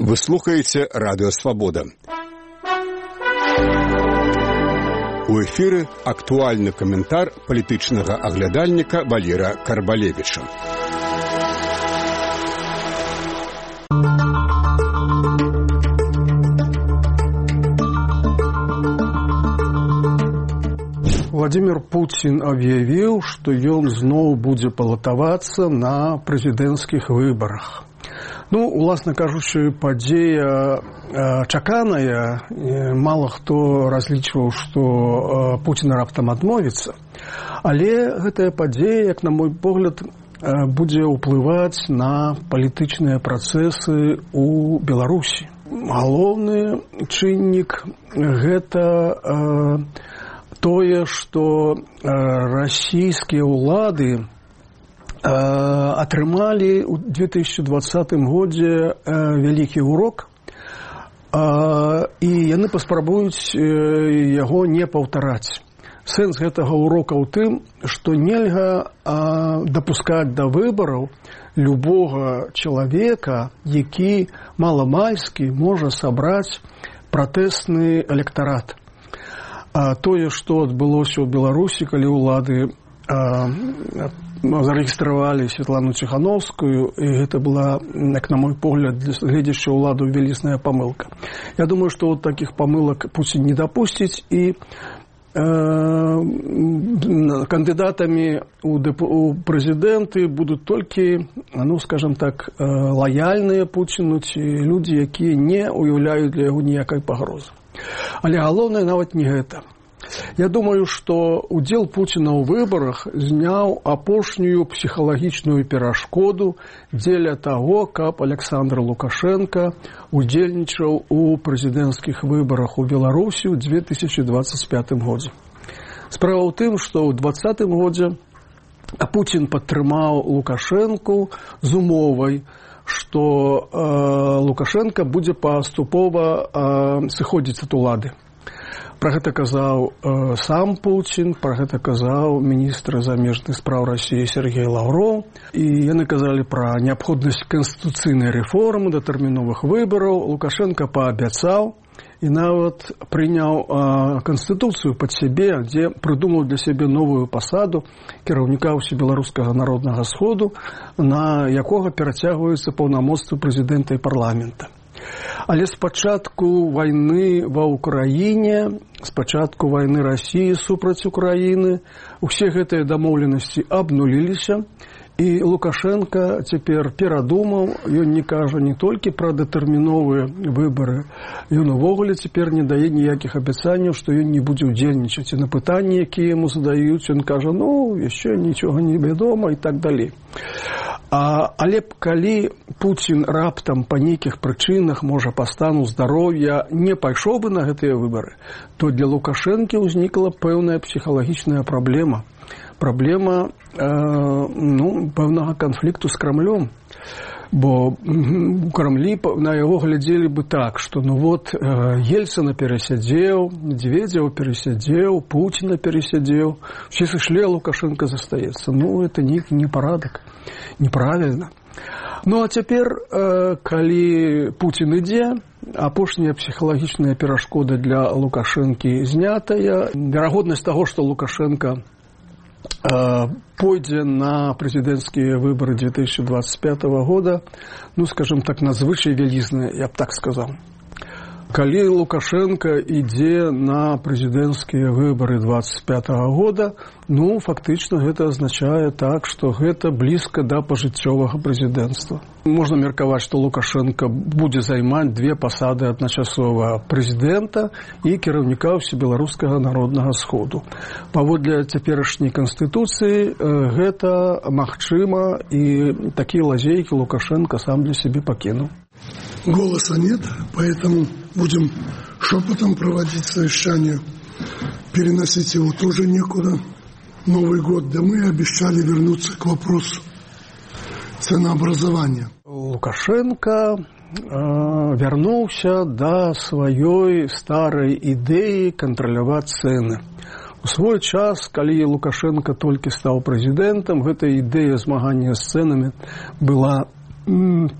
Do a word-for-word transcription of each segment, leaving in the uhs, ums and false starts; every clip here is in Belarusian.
Вы слухаеце Радыё Свабода. У эфіры актуальны каментар палітычнага аглядальніка Валера Карбалевіча. Владимир Путин объявил, что он зноў будзе балатавацца на прэзідэнцкіх выбарах. Ну, уласна кажучы, падзея э, чаканая. Мало хто разлічваў, што э, Путин раптам адмовіцца. Але гэтая падзея, як на мой погляд, э, будзе ўплываць на палітычныя працэсы ў Беларусі. Галоўны чыннік гэта э, тое, што э, расійскія ўлады атрымалі ў две тысячи двадцатым годзе вялікі урок, і яны паспрабуюць яго не паўтараць. Сэнс гэтага урока ў тым, што нельга дапускаць да выбараў любога чалавека, які маламальскі можа сабраць пратэсны электарат. Тое, што адбылося ў Беларусі, калі ўлады зарэгістравалі Светлану Ціхановскую, і гэта была, як на мой погляд, гледзячы ўладу, вялізная памылка. Я думаю, што вот такіх памылак Путин не дапусціць, і э, кандыдатамі у, у прэзідэнты будуць толькі, ну, скажем так, лаяльныя Путину, ці людзі, якія не уяўляюць для яго ніякай пагрозы. Але галоўнае нават не гэта. Я думаю, што удзел Путина ў выбарах зняў апошнюю псіхалагічную перашкоду дзеля таго, каб Александр Лукашенко удзельнічаў у прэзідэнцкіх выбарах у Беларусі ў две тысячи двадцать пятым годзе. Справа ў тым, што ў двадцатым годзе Путин падтрымаў Лукашенку з умовай, што э, Лукашенко будзе паступова э, сыходзіць ад улады. Пра гэта казаў э, сам Путин, пра гэта казаў міністр замежных спраў Расіі Сергей Лавров, і яны казалі пра неабходнасць канстытуцыйнай рэформы, датэрміновых выбараў. Лукашенко паабяцаў і нават прыняў э, канстытуцыю пад сябе, дзе прыдумаў для сябе новую пасаду кіраўніка ўсебеларускага народнага сходу, на якога перацягваюцца паўнамоцтвы прэзідэнта і парламента. Але з пачатку вайны ва ўкраіне, з пачатку вайны Расіі супраць Украіны, усе гэтыя дамоўленасці абнуліліся, і Лукашенко цяпер перадумаў, ён не кажа не толькі пра датэрміновыя выбары, ён увогуле цяпер не дае ніякіх абяцанняў, што ён не будзе ўдзельнічаць. І на пытанні, якія яму задаюць, ён кажа, ну, яшчэ нічога не вядома і так далей. А, але калі Путин раптам па нейкіх прычынах, можа, па стану здароўя, не пайшоў бы на гэтыя выбары, то для Лукашэнкі ўзнікла пэўная псіхалагічная праблема. Праблема э, ну, пэўнага канфлікту з Крамлём. Бо у Крамлі на яго глядзелі бы так, што ну вот э, Ельцына перасядзеў, Медведзева перасядзеў, Пуціна перасядзеў, все сышлі, а Лукашенко застаецца. Ну, это нейкі непарадак, неправільна. Ну, а цяпер, э, калі Путін ідзе, апошняя псіхалагічная перашкода для Лукашэнкі знятая, верагоднасць таго, што Лукашенко пойдзе на прэзідэнцкія выбары две тысячи двадцать пятого года, ну, скажем так, надзвычай вялізная, я б так сказаў. Калі Лукашенко ідзе на прэзідэнцкія выбары двадцать пятого года, ну, фактычна гэта азначае так, што гэта блізка да пажыццёвага прэзідэнцтва. Можна меркаваць, што Лукашенко будзе займаць две пасады адначасова прэзідэнта і кіраўніка ўсебеларускага народнага сходу. Паводле цяперашняй канстытуцыі гэта магчыма, і такія лазейкі Лукашенко сам для сябе пакінуў. Голоса нет, поэтому будем шепотом проводить совещание. Переносить его тоже некуда. Новый год, да мы обещали вернуться к вопросу ценообразования. Лукашенко э, вярнуўся да сваёй старай ідэі кантраляваць цэны. У свой час, калі Лукашенко толькі стаў прэзідэнтам, гэта ідэя змагання з цэнамі была м,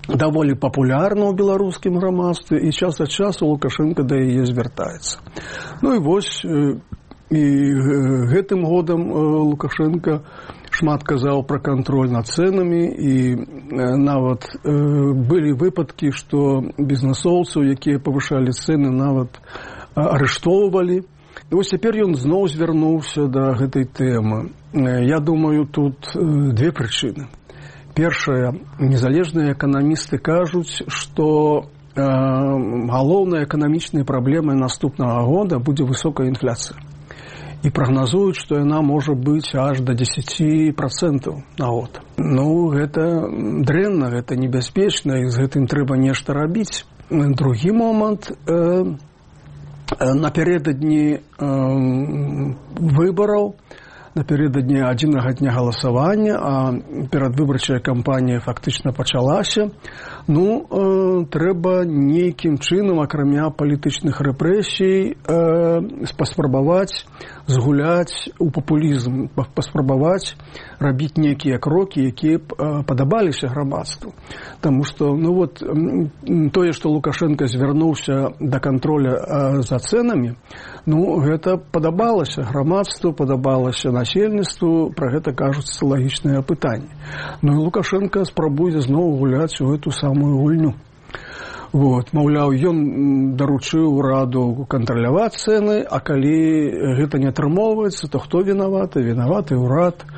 даволі папулярна ў беларускім грамадстве, і час ад часу Лукашенко да яе звяртаецца. Ну і вось і гэтым годам Лукашенко шмат казаў пра кантроль над цэнамі, і нават былі выпадкі, што бізнэсоўцаў, якія павышалі цэны, нават арыштоўвалі. Вось цяпер ён зноў звярнуўся да гэтай тэмы. Я думаю, тут две прычыны. Першая, незалежныя эканамісты кажуць, што э, галоўнай эканамічнай праблемай наступнага года будзе высокая інфляцыя. І прагназуюць, што яна можа быць аж да дзесяці працэнтаў на год. Ну, гэта дрэнна, гэта небяспечна, і з гэтым трэба нешта рабіць. Другі момант, э, напярэдадні э, выбараў, напярэдадні адзінага дня галасавання, а перадвыбарчая кампанія фактычна пачалася. Ну, э, трэба нейкім чынам, акрамя палітычных рэпрэсій, э, паспрабаваць згуляць у папулізм, паспрабаваць рабіць нейкія крокі, якія б падабаліся грамадству. Таму што, ну вот, тое, што Лукашенко звярнуўся да кантроля за цэнамі, ну, гэта падабалася грамадству, падабалася насельніцтву, пра гэта кажуць сацыялагічныя апытанні. Ну і Лукашенко спрабуе зноў гуляць у гэту самую гульню. Вот, маўляў, ён даручыў ураду кантраляваць цэны, а калі гэта не атрымоўваецца, то хто вінаваты? Вінаваты ўрад.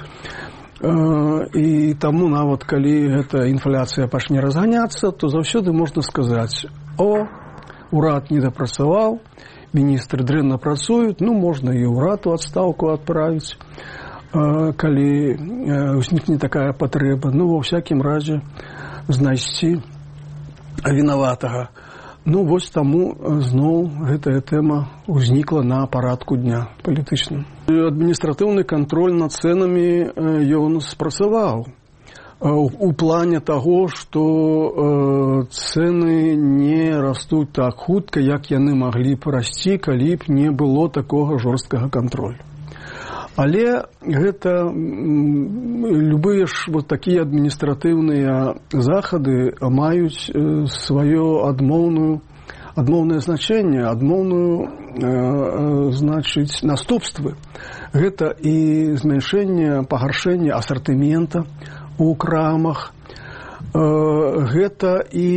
І таму нават калі гэта інфляцыя пачне разганяцца, то заўсёды можна сказаць: о, урад не дапрацаваў, міністры дрэнна працуюць, ну, можна і ўрад у адстаўку адправіць, калі ўзнікне такая патрэба. Ну, ва ўсякім разе знайсці вінаватага. Ну, вось таму зноў гэтая тэма ўзнікла на парадку дня палітычным. Адміністратыўны кантроль над цэнамі ён спрацаваў у плане таго, што цэны не растуць так хутка, як яны маглі б расці, калі б не было такога жорсткага кантролю. Але гэта любыя ж вот такія адміністратыўныя захады маюць сваё адмоўную адмоўнае значэнне, адмоўную э, значыць наступствы. Гэта і змяншэнне, пагаршэнне асартымента у крамах, э, гэта і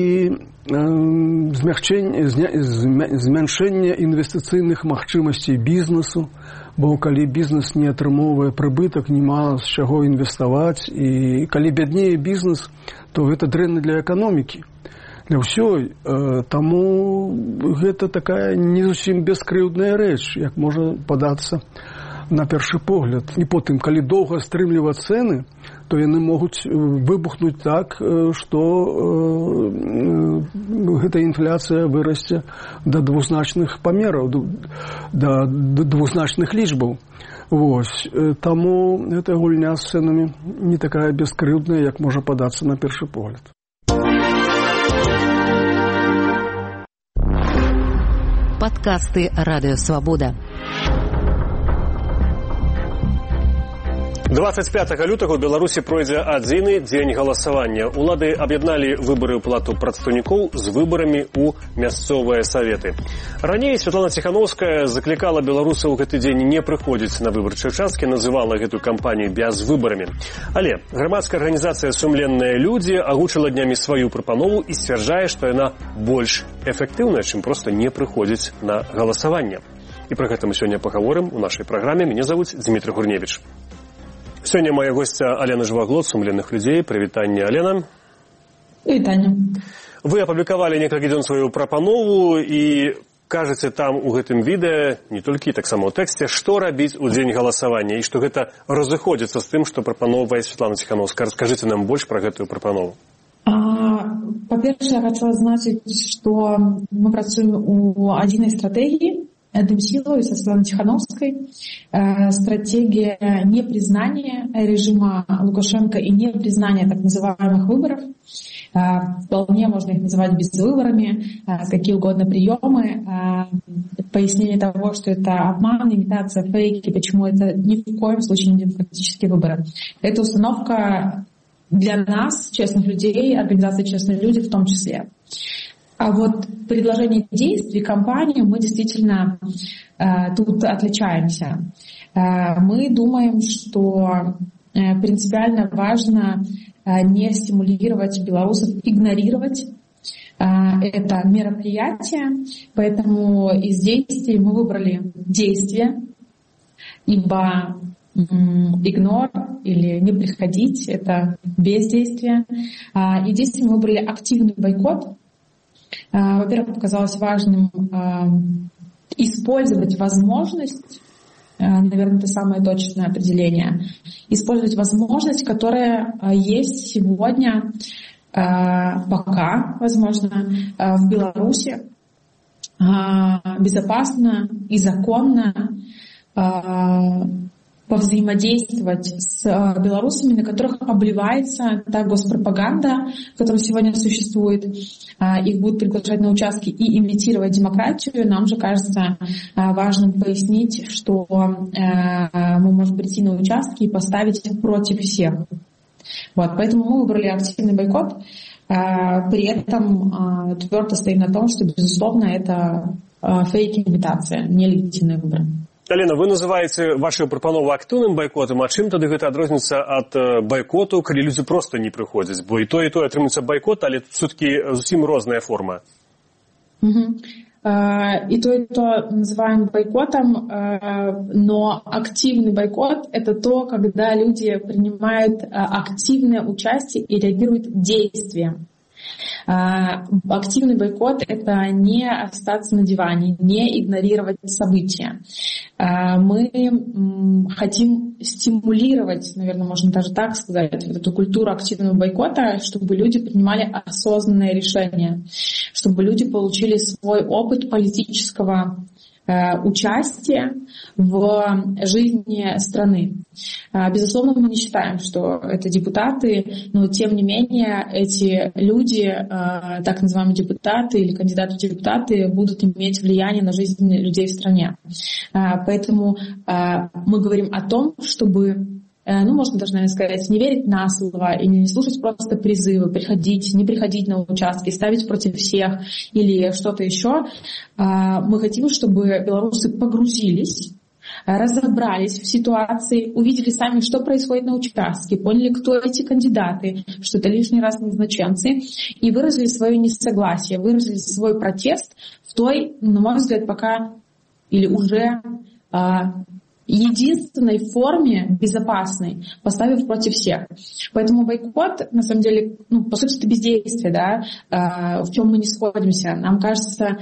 змяншэнне інвестыцыйных магчымасцей бізнесу, бо калі бізнес не атрымоўвае прыбытак, няма з чаго інвеставаць, і калі бяднее бізнес, то гэта дрэнна для эканомікі, для ўсёй. Таму гэта такая не зусім бескрыўдная рэч, як можа падацца на першы погляд. І потым, калі доўга стрымліваць цэны, то яны могуць выбухнуць так, што гэта інфляцыя вырасце да двузначных памераў, да двузначных лічбаў. Вось. Таму эта гульня з цэнамі не такая бескрыўдная, як можа падацца на першы погляд. Падкасты Радыё Свабода. дваццаць пятага лютага ў Беларусі пройдзе адзіны дзень галасавання. Улады аб'ядналі выбары ў палату прадстаўнікоў з выбарамі ў мясцовыя саветы. Раней Святлана Ціхановская заклікала беларусаў у гэты дзень не прыходзіць на выбарчыя участкі, называла гэтую кампанію бязвыбарамі. Але грамадская арганізацыя «Сумленныя людзі» агучыла днямі сваю прапанову і сцвярджае, што яна больш эфектыўная, чым проста не прыходзіць на галасаванне. І пра гэта мы сёння пагаворым у нашай праграме. Мяне завуць Дмітрий Гурневіч. Сёння моя гостя Алена Жываглот, «Сумленных людзей». Прывітанне, Алена. Прывітанне. Вы апублікавалі некалькі дзён сваю прапанову і кажаце там у гэтым відэа, не толькі таксама ў тэксце, што рабіць у дзень галасавання і што гэта разыходзіцца з тым, што прапановвае Святлана Ціхановская. Раскажыце нам больш пра гэтую прапанову. Па-першае, я хочу адзначыць, што мы працуем у адзінай стратэгіі, Эдем Силовой, со Светланой Тихановской, э, стратегия непризнания режима Лукашенко и непризнания так называемых выборов. Э, вполне можно их называть безвыборами, э, какие угодно приемы, э, пояснение того, что это обман, имитация, фейки, почему это ни в коем случае не демократические выборы. Эта установка для нас, честных людей, организации «Честные люди» в том числе. А вот предложение действий компании мы действительно э, тут отличаемся. Э, мы думаем, что э, принципиально важно э, не стимулировать белорусов, игнорировать э, это мероприятие, поэтому из действий мы выбрали действия, ибо игнор или не приходить — это бездействие. Э, и действия мы выбрали активный бойкот. Во-первых, показалось важным э, использовать возможность, э, наверное, это самое точное определение, использовать возможность, которая э, есть сегодня, э, пока, возможно, э, в Беларуси, э, безопасно и законно э, повзаимодействовать с белорусами, на которых обливается та госпропаганда, которая сегодня существует. Их будут приглашать на участки и имитировать демократию. Нам же кажется важным пояснить, что мы можем прийти на участки и поставить их против всех. Вот, поэтому мы выбрали активный бойкот. При этом твердо стоим на том, что, безусловно, это фейк-имитация, нелегитимные выборы. Алена, вы называеце вашу прапанову актыўным байкотам, а чым тады гэта адрозніцца ад байкоту, калі людзі проста не прыходзяць? Бо і то, і то атрымаецца байкот, але все-таки зусім розная форма. Угу. И то, и то называем бойкотом, но активный бойкот — это то, когда люди принимают активное участие и реагируют действием. Активный бойкот — это не остаться на диване, не игнорировать события. Мы хотим стимулировать, наверное, можно даже так сказать, вот эту культуру активного бойкота, чтобы люди принимали осознанные решения, чтобы люди получили свой опыт политического участия в жизни страны. Безусловно, мы не считаем, что это депутаты, но тем не менее эти люди, так называемые депутаты или кандидаты в депутаты, будут иметь влияние на жизнь людей в стране. Поэтому мы говорим о том, чтобы, ну, можно даже, наверное, сказать, не верить на слово и не слушать просто призывы, приходить, не приходить на участки, ставить против всех или что-то еще. Мы хотим, чтобы белорусы погрузились, разобрались в ситуации, увидели сами, что происходит на участке, поняли, кто эти кандидаты, что это лишний раз назначенцы, и выразили свое несогласие, выразили свой протест в той, на мой взгляд, пока или уже единственной форме безопасной, поставив против всех. Поэтому бойкот, на самом деле, ну, по сути, это бездействие, да, в чем мы не сходимся. Нам кажется,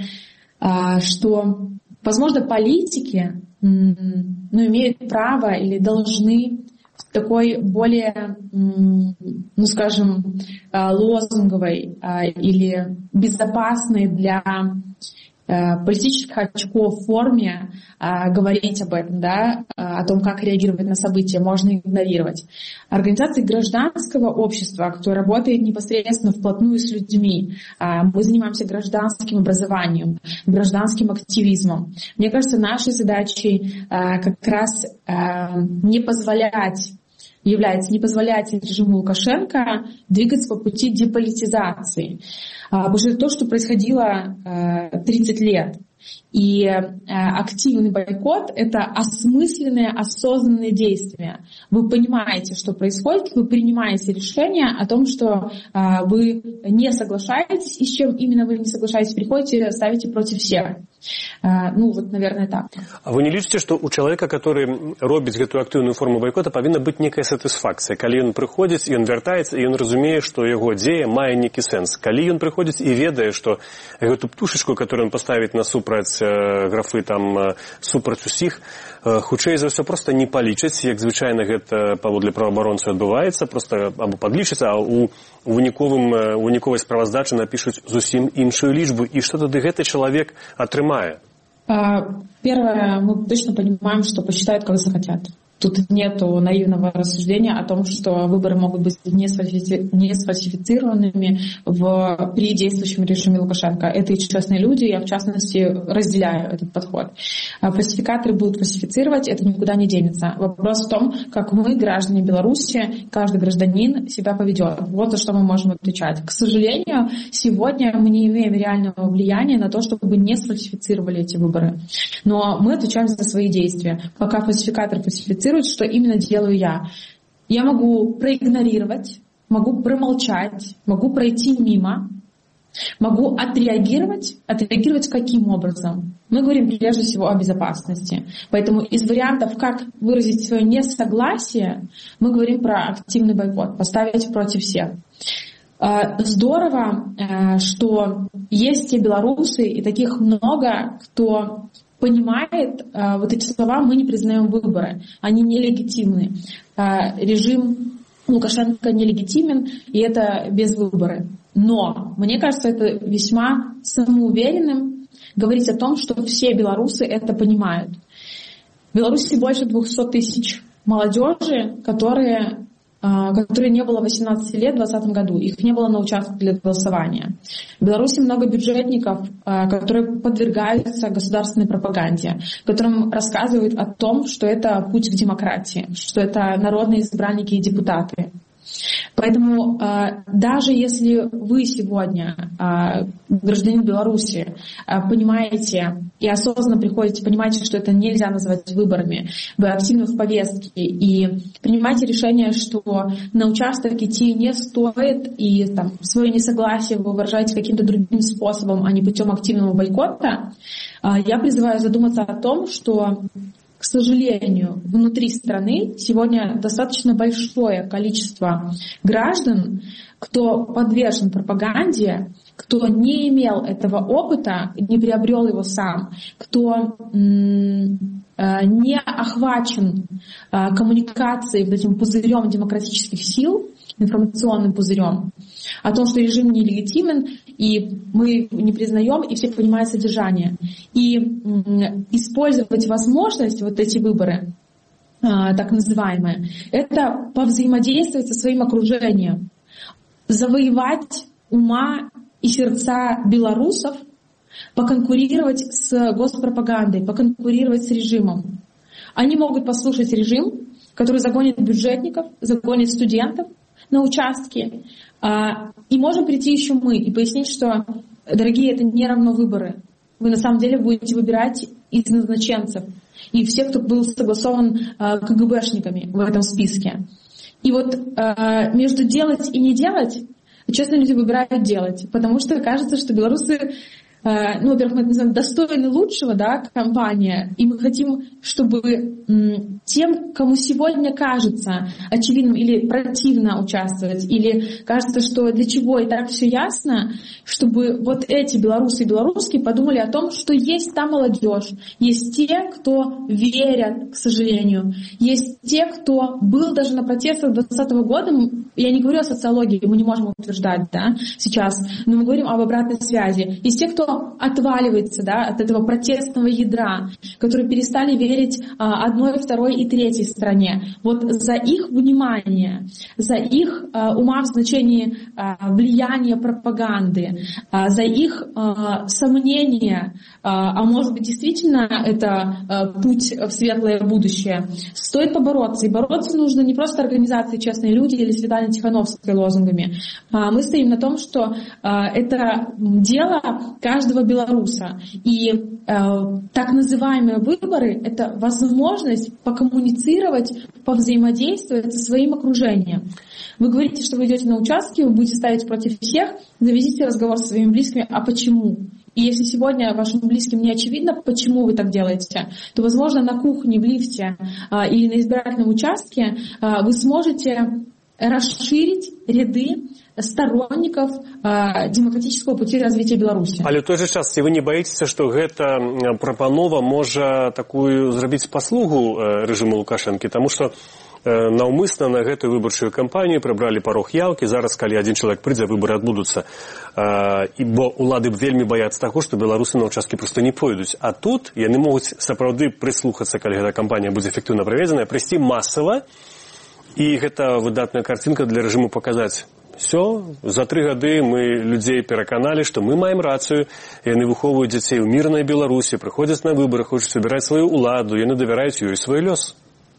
что, возможно, политики, ну, имеют право или должны в такой более, ну, скажем, лозунговой или безопасной для политических очков форме а, говорить об этом, да, о том, как реагировать на события, можно игнорировать. Организации гражданского общества, кто работает непосредственно вплотную с людьми, а, мы занимаемся гражданским образованием, гражданским активизмом. Мне кажется, нашей задачей а, как раз а, не позволять является не позволять режиму Лукашенко двигаться по пути деполитизации. Потому что то, что происходило тридцать лет, и активный бойкот — это осмысленные, осознанные действия. Вы понимаете, что происходит, вы принимаете решение о том, что вы не соглашаетесь, и с чем именно вы не соглашаетесь, приходите, ставите против всех. Ну, вот, наверное, так. А вы не лічыце, што у чалавека, который робіць гэтую актыўную форму бойкота, павінна быць некая сатысфакцыя? Калі ён прыходзіць, ён вяртаецца, і ён разумее, што яго дзея мае нейкі сэнс. Калі ён прыходзіць і ведае, што гэту птушачку, которую ён паставіць насупраць графы там супраць усіх, хутчэй за ўсё проста не палічаць, як звычайна гэта паводле праваабаронцаў адбываецца, проста або падлічыцца, а у выніковым выніковай справаздачы напішуць зусім іншую лічбу. І што тады гэты чалавек атрымае? Первое, мы точно понимаем, что посчитают, как захотят. Тут нет наивного рассуждения о том, что выборы могут быть не сфальсифицированными в, при действующем режиме Лукашенко. Это и честные люди, я в частности разделяю этот подход. Фальсификаторы будут фальсифицировать, это никуда не денется. Вопрос в том, как мы, граждане Беларуси, каждый гражданин себя поведет. Вот за что мы можем отвечать. К сожалению, сегодня мы не имеем реального влияния на то, чтобы не сфальсифицировали эти выборы. Но мы отвечаем за свои действия. Пока фальсификатор фальсифицирует, что именно делаю я. Я могу проигнорировать, могу промолчать, могу пройти мимо, могу отреагировать. Отреагировать каким образом? Мы говорим прежде всего о безопасности. Поэтому из вариантов, как выразить свое несогласие, мы говорим про активный бойкот, поставить против всех. Здорово, что есть те белорусы, и таких много, кто понимает, вот эти слова «мы не признаем выборы», они нелегитимны. Режим Лукашенко нелегитимен, и это без выборы. Но мне кажется, это весьма самоуверенным говорить о том, что все белорусы это понимают. В Беларуси больше двухсот тысяч молодежи, которые... которой не было восемнадцати лет в двадцатом году. Их не было на участках для голосования. В Беларуси много бюджетников, которые подвергаются государственной пропаганде, которым рассказывают о том, что это путь к демократии, что это народные избранники и депутаты. Поэтому э, даже если вы сегодня, э, гражданин Беларуси, э, понимаете и осознанно приходите, понимаете, что это нельзя назвать выборами, вы активно в повестке и принимаете решение, что на участок идти не стоит, и там, свое несогласие вы выражаете каким-то другим способом, а не путем активного бойкота, э, я призываю задуматься о том, что, к сожалению, внутри страны сегодня достаточно большое количество граждан, кто подвержен пропаганде, кто не имел этого опыта, не приобрел его сам, кто м- не охвачен а, коммуникацией, вот этим пузырем демократических сил, информационным пузырем, о том, что режим нелегитимен, и мы не признаем, и все понимают содержание. И м- использовать возможность, вот эти выборы, а, так называемые, это повзаимодействовать со своим окружением, завоевать ума и сердца белорусов, поконкурировать с госпропагандой, поконкурировать с режимом. Они могут послушать режим, который загонит бюджетников, загонит студентов на участки. И можем прийти еще мы и пояснить, что, дорогие, это не равно выборы. Вы на самом деле будете выбирать из назначенцев и всех, кто был согласован КГБшниками в этом списке. И вот между делать и не делать, честно, люди выбирают делать, потому что кажется, что белорусы, ну, во-первых, мы это называем достойны лучшего, да, компания, и мы хотим, чтобы м, тем, кому сегодня кажется очевидным или противно участвовать, или кажется, что для чего и так все ясно, чтобы вот эти белорусы и белорусские подумали о том, что есть та молодежь, есть те, кто верят, к сожалению, есть те, кто был даже на протестах двадцатого года, я не говорю о социологии, мы не можем утверждать, да, сейчас, но мы говорим об обратной связи, есть те, кто отваливается, да, от этого протестного ядра, которые перестали верить а, одной, второй и третьей стране. Вот за их внимание, за их а, ума в значении а, влияния пропаганды, а, за их а, сомнения, а, а может быть действительно это а, путь в светлое будущее, стоит побороться. И бороться нужно не просто организации «Честные люди» или Светлане Тихановской лозунгами. А, мы стоим на том, что а, это дело каждого белоруса. И э, так называемые выборы — это возможность покоммуницировать, повзаимодействовать со своим окружением. Вы говорите, что вы идете на участки, вы будете ставить против всех, заведите разговор со своими близкими, а почему? И если сегодня вашим близким не очевидно, почему вы так делаете, то, возможно, на кухне, в лифте э, или на избирательном участке э, вы сможете расширить ряды сторонников э, демократического пути развития Беларуси. Але ў той же час, ці вы не боитесь, што гэта прапанова можа такую зрабіць паслугу рэжыму Лукашэнкі, таму што наўмысна на гэтую выбарчую кампанію прыбралі парог яўкі. Зараз, калі адзін чалавек прыйдзе, выбары адбудуцца. І бо ўлады вельмі баяцца таго, што беларусы на ўчасткі проста не пойдуць. А тут яны могуць сапраўды прыслухацца, калі гэта кампанія будзе эфектыўна праведзеная, прыйсці масава, і гэта выдатная карцінка для рэжыму паказаць. Все, за тры гады мы людзей пераканалі, што мы маем рацыю, яны выхоўваюць дзяцей у мірнай Беларусі, прыходзяць на выбары, хочуць выбіраць сваю ўладу, яны давяраюць ёй свой лёс.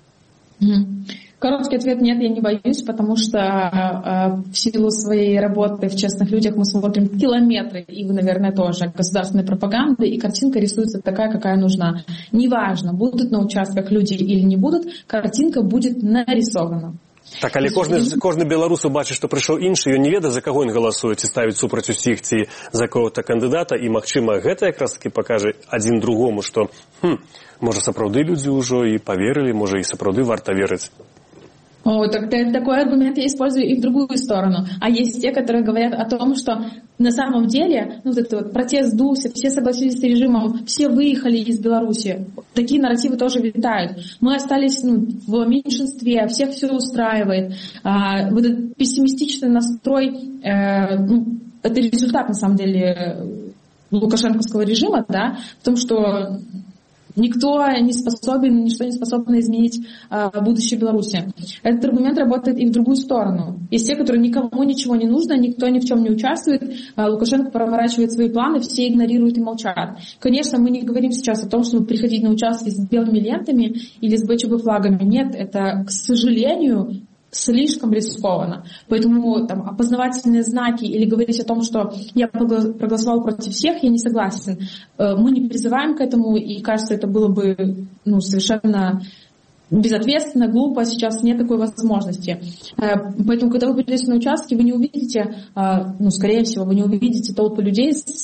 Короткий ответ – нет, я не боюсь, потому что э, в силу своей работы в «Честных людях» мы смотрим километры, и вы, наверное, тоже, государственной пропаганды, и картинка рисуется такая, какая нужна. Неважно, будут на участках люди или не будут, картинка будет нарисована. Так, але кожны, кожны беларус убачыць, што прыйшоў іншы, ён не ведае, за каго ён галасуе, ці ставіць супраць усіх, ці за кого-то кандыдата, і, магчыма, гэта якраз таки пакажа адзін другому, што, хм, можа, сапраўды людзі ўжо і паверылі, можа, і сапраўды варта верыць. О, так, такой аргумент я использую и в другую сторону. А есть те, которые говорят о том, что на самом деле ну, вот этот вот протест сдулся, все согласились с режимом, все выехали из Беларуси. Такие нарративы тоже витают. Мы остались ну, в меньшинстве, всех все устраивает. А, вот этот пессимистичный настрой, э, ну, это результат на самом деле лукашенковского режима, да, в том, что никто не способен, ничто не способно изменить а, будущее Беларуси. Этот аргумент работает и в другую сторону. Есть те, которые никому ничего не нужно, никто ни в чем не участвует, а, Лукашенко проворачивает свои планы, все игнорируют и молчат. Конечно, мы не говорим сейчас о том, чтобы приходить на участки с белыми лентами или с бэ че бэ флагами. Нет, это, к сожалению, слишком рискованно. Поэтому там, опознавательные знаки или говорить о том, что я проголосовал против всех, я не согласен. Мы не призываем к этому, и кажется, это было бы ну, совершенно безответственно, глупо. Сейчас нет такой возможности. Поэтому, когда вы придете на участки, вы не увидите, ну, скорее всего, вы не увидите толпы людей с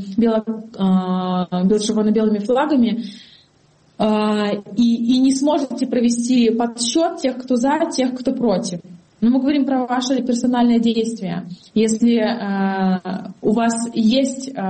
бело-червоно-белыми флагами, И, и не сможете провести подсчет тех, кто за, тех, кто против. Но мы говорим про ваше персональное действие. Если э, у вас есть э,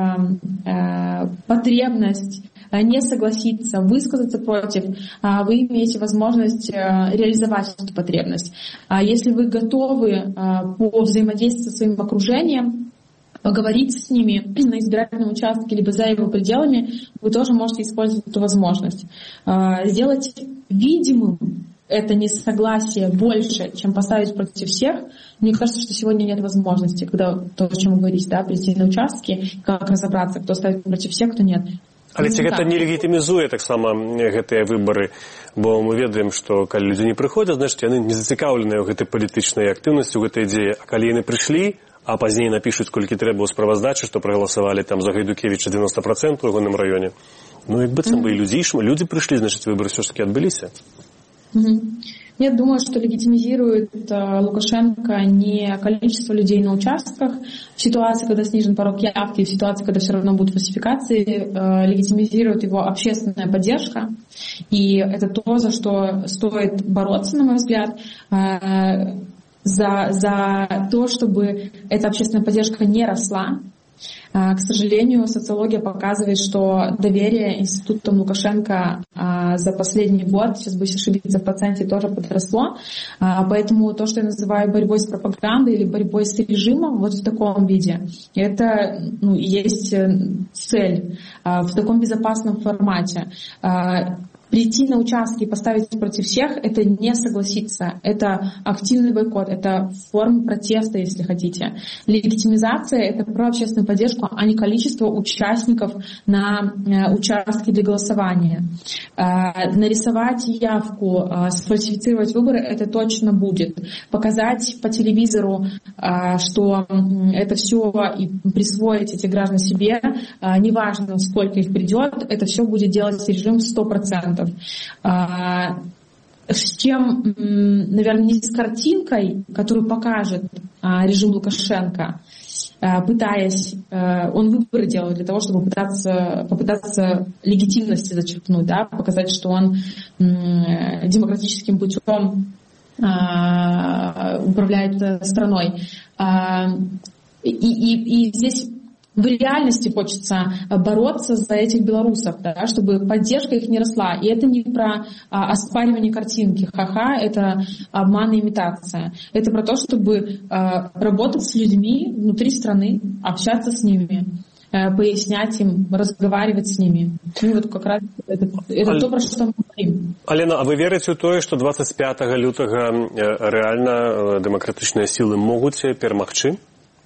э, потребность не согласиться, высказаться против, э, вы имеете возможность э, реализовать эту потребность. А если вы готовы э, по взаимодействию со своим окружением, поговорить с ними на избирательном участке либо за его пределами, вы тоже можете использовать эту возможность. Сделать видимым это несогласие больше, чем поставить против всех, мне кажется, что сегодня нет возможности, когда то, о чем вы говорите, да, прийти на участки, как разобраться, кто ставит против всех, кто нет. Але ці гэта не легітымізуе таксама гэтыя выбары, бо мы ведаем, што калі людзі не прыходзяць, значыць, яны не зацікаўленыя ў гэтай палітычнай актыўнасці, ў гэтай ідзеі, а калі яны прыйшлі, а пазней напишут, сколько треба у справаздачы, што прагаласавалі там за Гайдукевіча девяносто процентов у ягоным раёне. Ну, як быццам бы і людзі, людзі прыйшлі, значыць, выборы все ж таки адбыліся. Mm-hmm. Я думаю, что легитимизирует э, Лукашенко не количество людей на участках. В ситуации, когда снижен порог явки, в ситуации, когда все равно будут фальсификации, э, легитимизирует его общественная поддержка. И это то, за что стоит бороться, на мой взгляд. Э, За, за то, чтобы эта общественная поддержка не росла. К сожалению, социология показывает, что доверие институтам Лукашенко за последний год, сейчас боюсь ошибиться в проценте, тоже подросло. Поэтому то, что я называю борьбой с пропагандой или борьбой с режимом, вот в таком виде, это ну, есть цель в таком безопасном формате. Прийти на участки и поставить против всех — это не согласиться. Это активный бойкот, это форма протеста, если хотите. Легитимизация — это про общественную поддержку, а не количество участников на участке для голосования. Нарисовать явку, сфальсифицировать выборы — это точно будет. Показать по телевизору, что это все и присвоить эти граждан себе, неважно, сколько их придет, это все будет делать режим сто процентов. С чем, наверное, не с картинкой, которую покажет режим Лукашенко, пытаясь, он выборы делает для того, чтобы пытаться, попытаться легитимности зачерпнуть, да, показать, что он демократическим путем управляет страной. И, и, и здесь в реальности хочется бороться за этих белорусов, да, чтобы поддержка их не росла. И это не про а, оспаривание картинки, ха-ха, это обман и имитация. Это про то, чтобы а, работать с людьми внутри страны, общаться с ними, а, пояснять им, разговаривать с ними. Ну вот как раз это, это Аль... то, про что мы говорим. Алена, а вы верите в то, что двадцать пятого лютага реально демократичные силы могут перемагчы?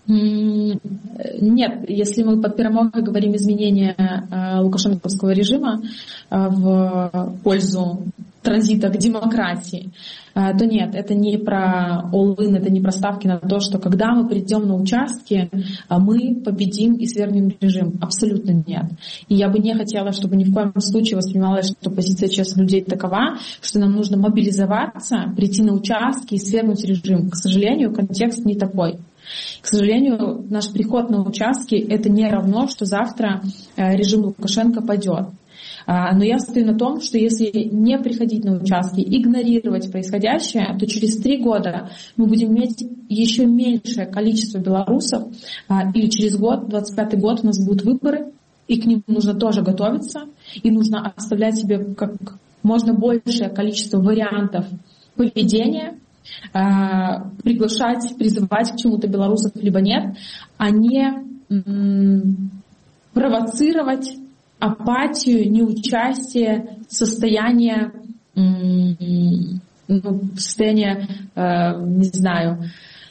Нет, если мы под перемогой говорим изменения э, лукашенковского режима э, в пользу транзита к демократии, э, то нет, это не про all-in, это не про ставки на то, что когда мы придем на участки, э, мы победим и свергнем режим. Абсолютно нет. И я бы не хотела, чтобы ни в коем случае воспринималась, что позиция честных людей такова, что нам нужно мобилизоваться, прийти на участки и свергнуть режим. К сожалению, контекст не такой. К сожалению, наш приход на участки — это не равно, что завтра режим Лукашенко падет. Но я стою на том, что если не приходить на участки, игнорировать происходящее, то через три года мы будем иметь еще меньшее количество белорусов, или через год, двадцать пятый год, у нас будут выборы, и к ним нужно тоже готовиться, и нужно оставлять себе как можно большее количество вариантов поведения, приглашать, призывать к чему-то белорусов либо нет, а не м- провоцировать апатию, неучастие, состояние, м- ну, состояние, э, не знаю,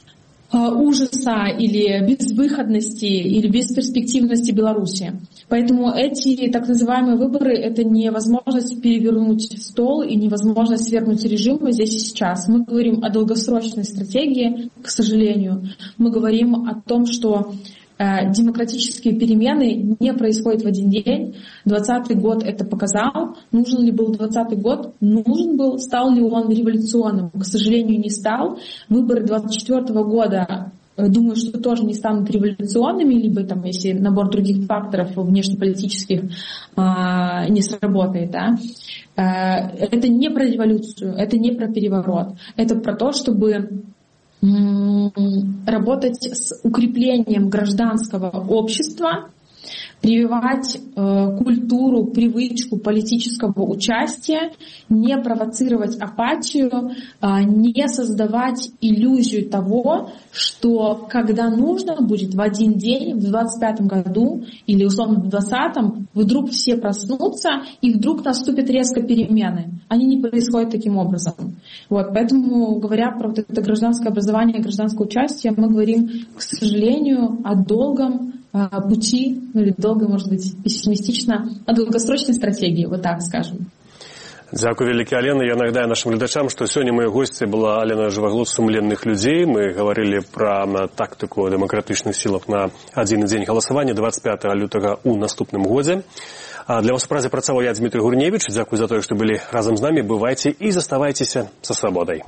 ужаса или безвыходности или бесперспективности Беларуси. Поэтому эти так называемые выборы — это не возможность перевернуть стол и невозможность свергнуть режим здесь и сейчас. Мы говорим о долгосрочной стратегии, к сожалению. Мы говорим о том, что э, демократические перемены не происходят в один день. двадцатый год это показал. Нужен ли был двадцатый год? Нужен был. Стал ли он революционным? К сожалению, не стал. Выборы двадцать четвёртого года, думаю, что тоже не станут революционными, либо там, если набор других факторов внешнеполитических а, не сработает. Да? А, это не про революцию, это не про переворот. Это про то, чтобы м- работать с укреплением гражданского общества, прививать э, культуру, привычку политического участия, не провоцировать апатию, э, не создавать иллюзию того, что когда нужно будет в один день, в двадцать пятом году или условно в двадцатом, вдруг все проснутся и вдруг наступят резко перемены. Они не происходят таким образом. Вот, поэтому, говоря про вот это гражданское образование, гражданское участие, мы говорим, к сожалению, о долгом пути, ну или долго, может быть, пессимистично, о долгосрочной стратегии, вот так скажем. Дзякуй вялікі, Алена. Я нагадаю нашим глядачам, што сёння моёй госці была Алена Жываглот, сумленных людзей. Мы гаварылі пра тактыку дэмакратычных сілах на адзіны дзень галасавання двадцать пятого лютага ў наступным годзе. А для вас у празе працаваў я, Дмітрий Гурневич. Дзякуй за тое, што былі разам з намі. Бывайце і заставайцеся са свабодай.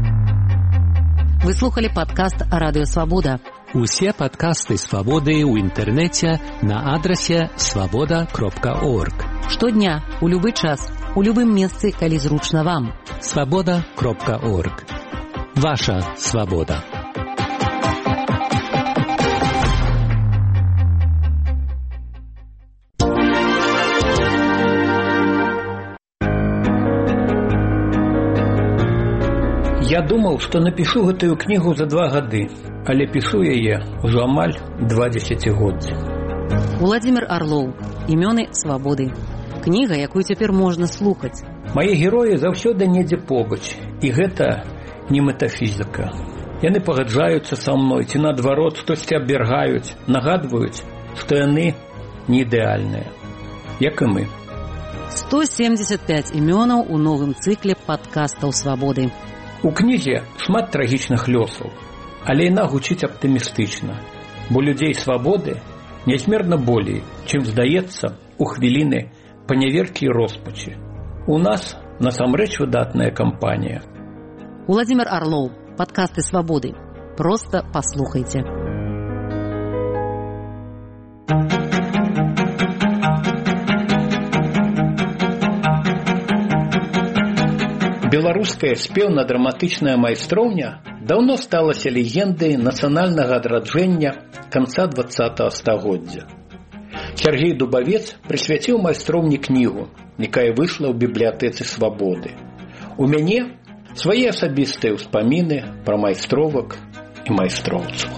Вы слухали падкаст «Радыё Свабода». Усе падкасты «Свабоды» ў інтэрнэце на адрасе свабода кропка орг. Штодня, у любы час, у любым месцы, калі зручна вам. свабода кропка орг. Ваша свабода. Я думаў, што напішу гэтую кнігу за два гады, але пішу яе ўжо амаль два дзесяцігоддзі. Уладзімір Арлоў. Імёны свабоды. Кніга, якую цяпер можна слухаць. Мае героі заўсёды недзе побач, і гэта не метафізіка. Яны пагаджаюцца са мной, ці наадварот, штосьці абвяргаюць, нагадваюць, што яны не ідэальныя, як і мы. сто семьдесят пять імёнаў у новым цыкле падкастаў «Свабоды». У кнізе шмат трагічных лёсаў, але яна гучыць аптымістычна, бо людзей свабоды нязмерна болей, чым здаецца у хвіліны паняверкі і роспачы. У нас насамрэч выдатная кампанія. Уладзімір Арлоў. Падкасты «Свабоды». Просто паслухайце. Беларуская спеўна-драматычная майстроўня даўно сталася легендай нацыянальнага адраджэння канца двадцатага стагоддзя. Сергей Дубавец прысвяціў майстроўні кнігу, якая выйшла ў бібліятэцы Свабоды. У мяне свае асабістыя ўспаміны пра майстровак і майстроўцаў.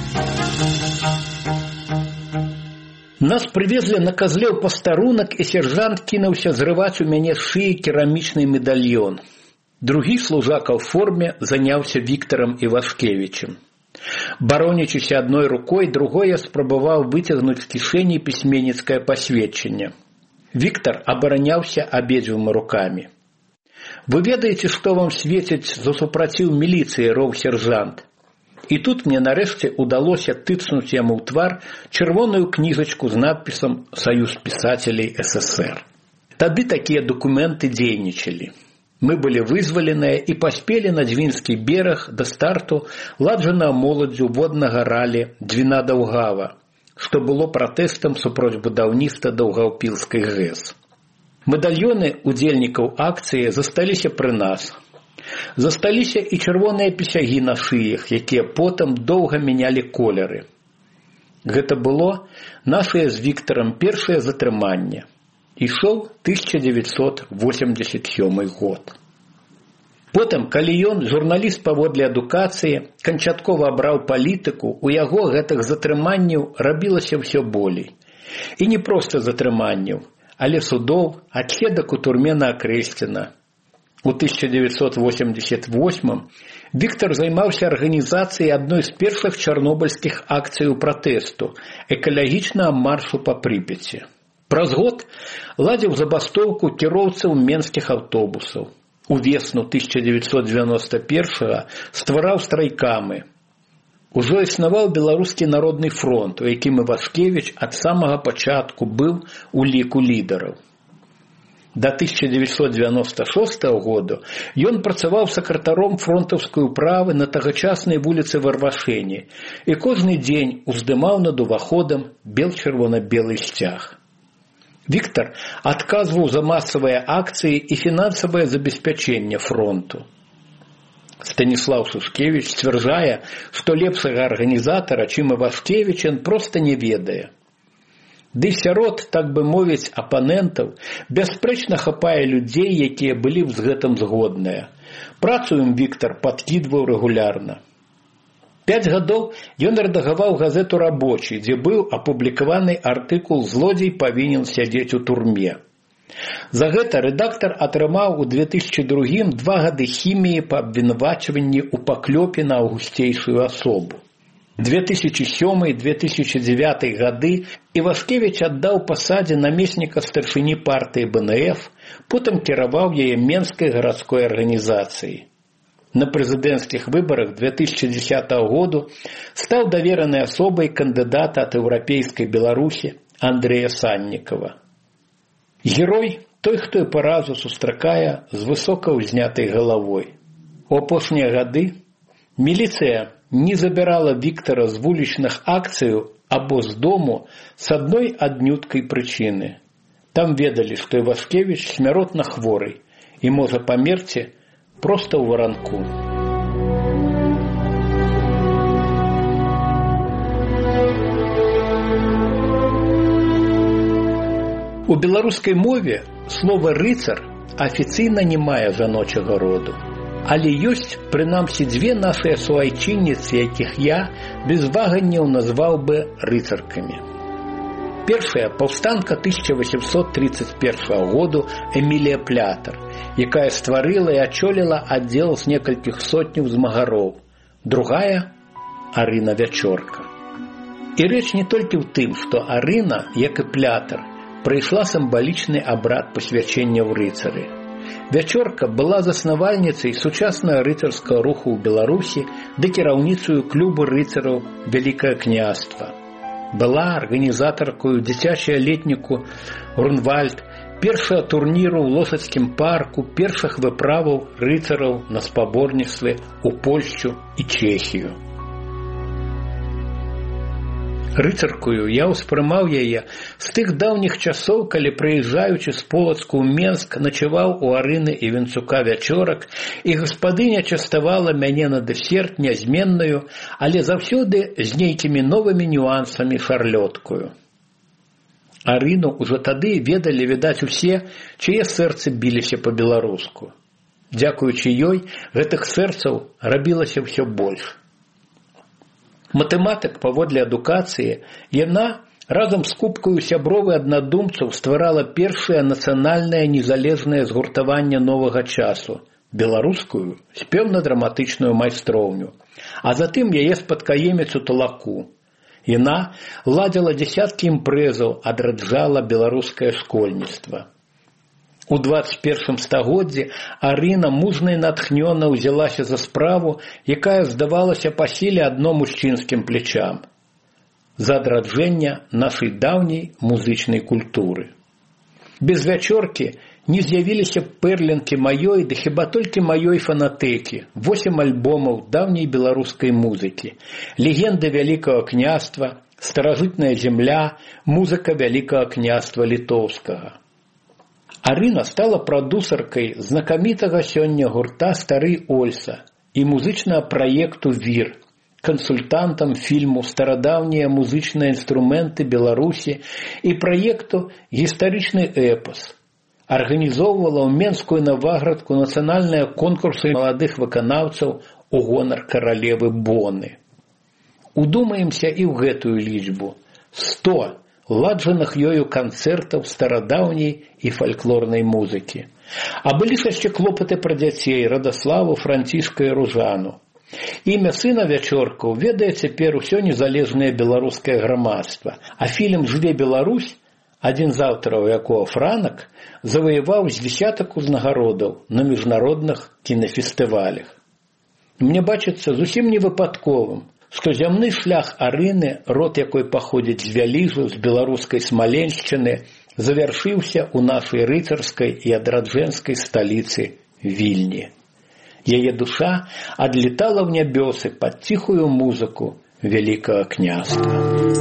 Нас прывезлі на казле ў пастарунак, і сержант кінуўся зрываць у мяне з шыі керамічны медальён. Другі служака ў форме заняўся Віктарам Івашкевічем. Баронячыся адной рукой, другой я спрабаваў выцягнуць з кішэні пісьменніцкае пасведчанне. Віктар абараняўся абедзвюма рукамі. «Вы ведаеце, што вам свеціць за супраціў міліцыі, роў сержант?» І тут мне нарэшце удалося тыцнуць яму ў твар чырвоную кніжачку з надпісам «Саюз пісацелей СССР». Тады такія дакументы дзейнічалі. Мы былі вызваленыя і паспелі на Дзвінскі бераг да старту ладжанага моладдзю воднага ралі «Двіна Даўгава», што было пратэстам супроць будаўніцтва Даўгаўпілскай ГЭС. Медальёны удзельнікаў акцыі засталіся пры нас. Засталіся і чырвоныя пісягі на шыях, якія потым доўга мянялі колеры. Гэта было нашае з Віктарам першае затрыманне. Ішоў тысяча дзевяцьсот восемьдесят сёмы год. Потым, калі ён, журналіст паводле адукацыі, канчаткова абраў палітыку, у яго гэтых затрыманняў рабілася ўсё болей. І не проста затрыманняў, але судоў, адседак у турме на Акрэсціна. У тысяча дзевяцьсот восемьдесят восьмым Віктар займаўся арганізацыяй адной з першых чарнобыльскіх акцый пратэсту – экалагічнага маршу па Прыпяці. Праз год ладзіў забастоўку кіроўцаў менскіх аўтобусаў. Увесну тысяча дзевяцьсот дзевяноста першага ствараў страйкамы. Ужо існаваў Беларускі народны фронт, у якім Івашкевіч ад самага пачатку быў у ліку лідараў. Да тысяча дзевяцьсот дзевяноста шостага году ён працаваў сакратаром фронтаўскай управы на тагачаснай вуліцы Варвашэні і кожны дзень уздымаў над уваходам бел-чырвона-белы сцяг. Віктар адказваў за масавыя акцыі і фінансавае забеспячэнне фронту. Станіслаў Сушкевіч сцвярджае, што лепшага арганізатара, чым Івашкевіч, ён проста не ведае. Ды сярод, так бы мовіць, апанентаў бясспрэчна хапае людзей, якія былі б з гэтым згодныя. Працу ім Віктар падкідваў рэгулярна. Пяць гадоў ён рэдагаваў газету «Рабочий», дзе быў апублікаваны артыкул «Злодзей павінен сядзець у турме». За гэта рэдактар атрымаў у две тысячи другім два гады хіміі па абвінавачванні ў паклёпе на аўгусцейшую асобу. две тысячи сёмы - две тысячи дзевяты гады Івашкевіч аддаў пасадзе намесніка старшыні партыі Бэ Эн Эф, потым кіраваў яе Менскай гарадской арганізацыяй. На прэзідэнцкіх выбарах две тысячи дзесятага году стаў даверанай асобай кандыдата ад еўрапейскай Беларусі Андрэя Саннікава. Герой – той, хто і паразу сустракае з высока ўзнятай галавой. У апошнія гады міліцыя не забірала Віктара з вулічных акцыяў або з дому з адной аднюткай прычыны. Там ведалі, што Івашкевіч смяротна хворы і можа памерці проста ў варанку. У беларускай мове слова «рыцар» афіцыйна не мае жаночага роду. Але ёсць, прынамсі, дзве нашыя суайчынніцы, якіх я без ваганняў назваў бы рыцаркамі. Першая – паўстанка тысяча восемьсот тридцать первого году Эмілія Плятар, якая стварыла і ачоліла аддзел з некалькіх сотняў змагароў. Другая – Арына Вячорка. І рэч не толькі ў тым, што Арына, як і Плятар, прайшла сімвалічны абрад пасвячэння ў рыцары. Вячорка была заснавальніцай сучаснага рыцарскага руху ў Беларусі ды кіраўніцаю клуба рыцараў Вялікае княства. Была арганізатаркою дзіцячага летніку Грунвальд, першага турніру ў Лосацкім парку, першых выправаў рыцараў на спаборніцтвы ў Польшчу і Чэхію. Рыцаркую я ўспрымаў яе з тых даўніх часоў, калі, прыязджаючы з Полацку ў Менск, начаваў у Арыны і Венцука вячорак, і гаспадыня частавала мяне на дэсерт нязменную, але заўсёды з нейкімі новымі нюансамі шарлёткую. Арыну ўжо тады ведалі, відаць, усе, чые сэрцы біліся па-беларуску. Дзякуючы ёй, гэтых сэрцаў рабілася ўсё больш. Матэматык паводле адукацыі, яна разам з купкаю сябровы аднадумцаў стварала першае нацыянальнае незалежнае згуртаванне новага часу – беларускую спеўна-драматычную майстроўню, а затым яе спадкаеміцу Талаку. Яна ладзіла дзесяткі імпрэзаў, адраджала беларускае школьніцтва. У дваццаць першым стагоддзі Арына мужна і натхнёна ўзялася за справу, якая здавалася па сіле адно мужчынскім плечам – за адраджэння нашай даўняй музычнай культуры. Без вячоркі не з'явіліся пэрлінкі маёй, ды хіба толькі маёй фанатэкі, восем альбомаў даўняй беларускай музыкі, легенды Вялікага княства, старажытная земля, музыка Вялікага княства літоўскага. Арына стала прадусаркай знакамітага сёння гурта «Стары Ольса» і музычнага праекту «Вір», кансультантам фільму «Старадаўнія музычныя інструменты Беларусі» і праекту «Гістарычны эпас». Арганізоўвала ў Менскую Наваградку нацыянальныя конкурсы маладых выканаўцаў у гонар каралевы Боны. Удумаемся і ў гэтую лічбу – сто ладжаных ёю канцэртаў старадаўняй і фальклорнай музыкі. А былі яшчэ клопаты пра дзяцей Радаславу, Францішка і Ружану. Імя сына вячоркаў ведае цяпер усё незалежнае беларускае грамадства, а фільм «Жыве Беларусь», адзін з аўтараў якога Франак, заваяваў з дзесятак узнагародаў на міжнародных кінафестывалях. Мне бачыцца зусім невыпадковым, што зямны шлях Арыны, род якой паходзіць з Вялізу, з беларускай Смаленшчыны, завяршыўся ў нашай рыцарскай і адраджэнскай сталіцы Вільні. Яе душа адлетала ў нябёсы пад ціхую музыку Вялікага княства.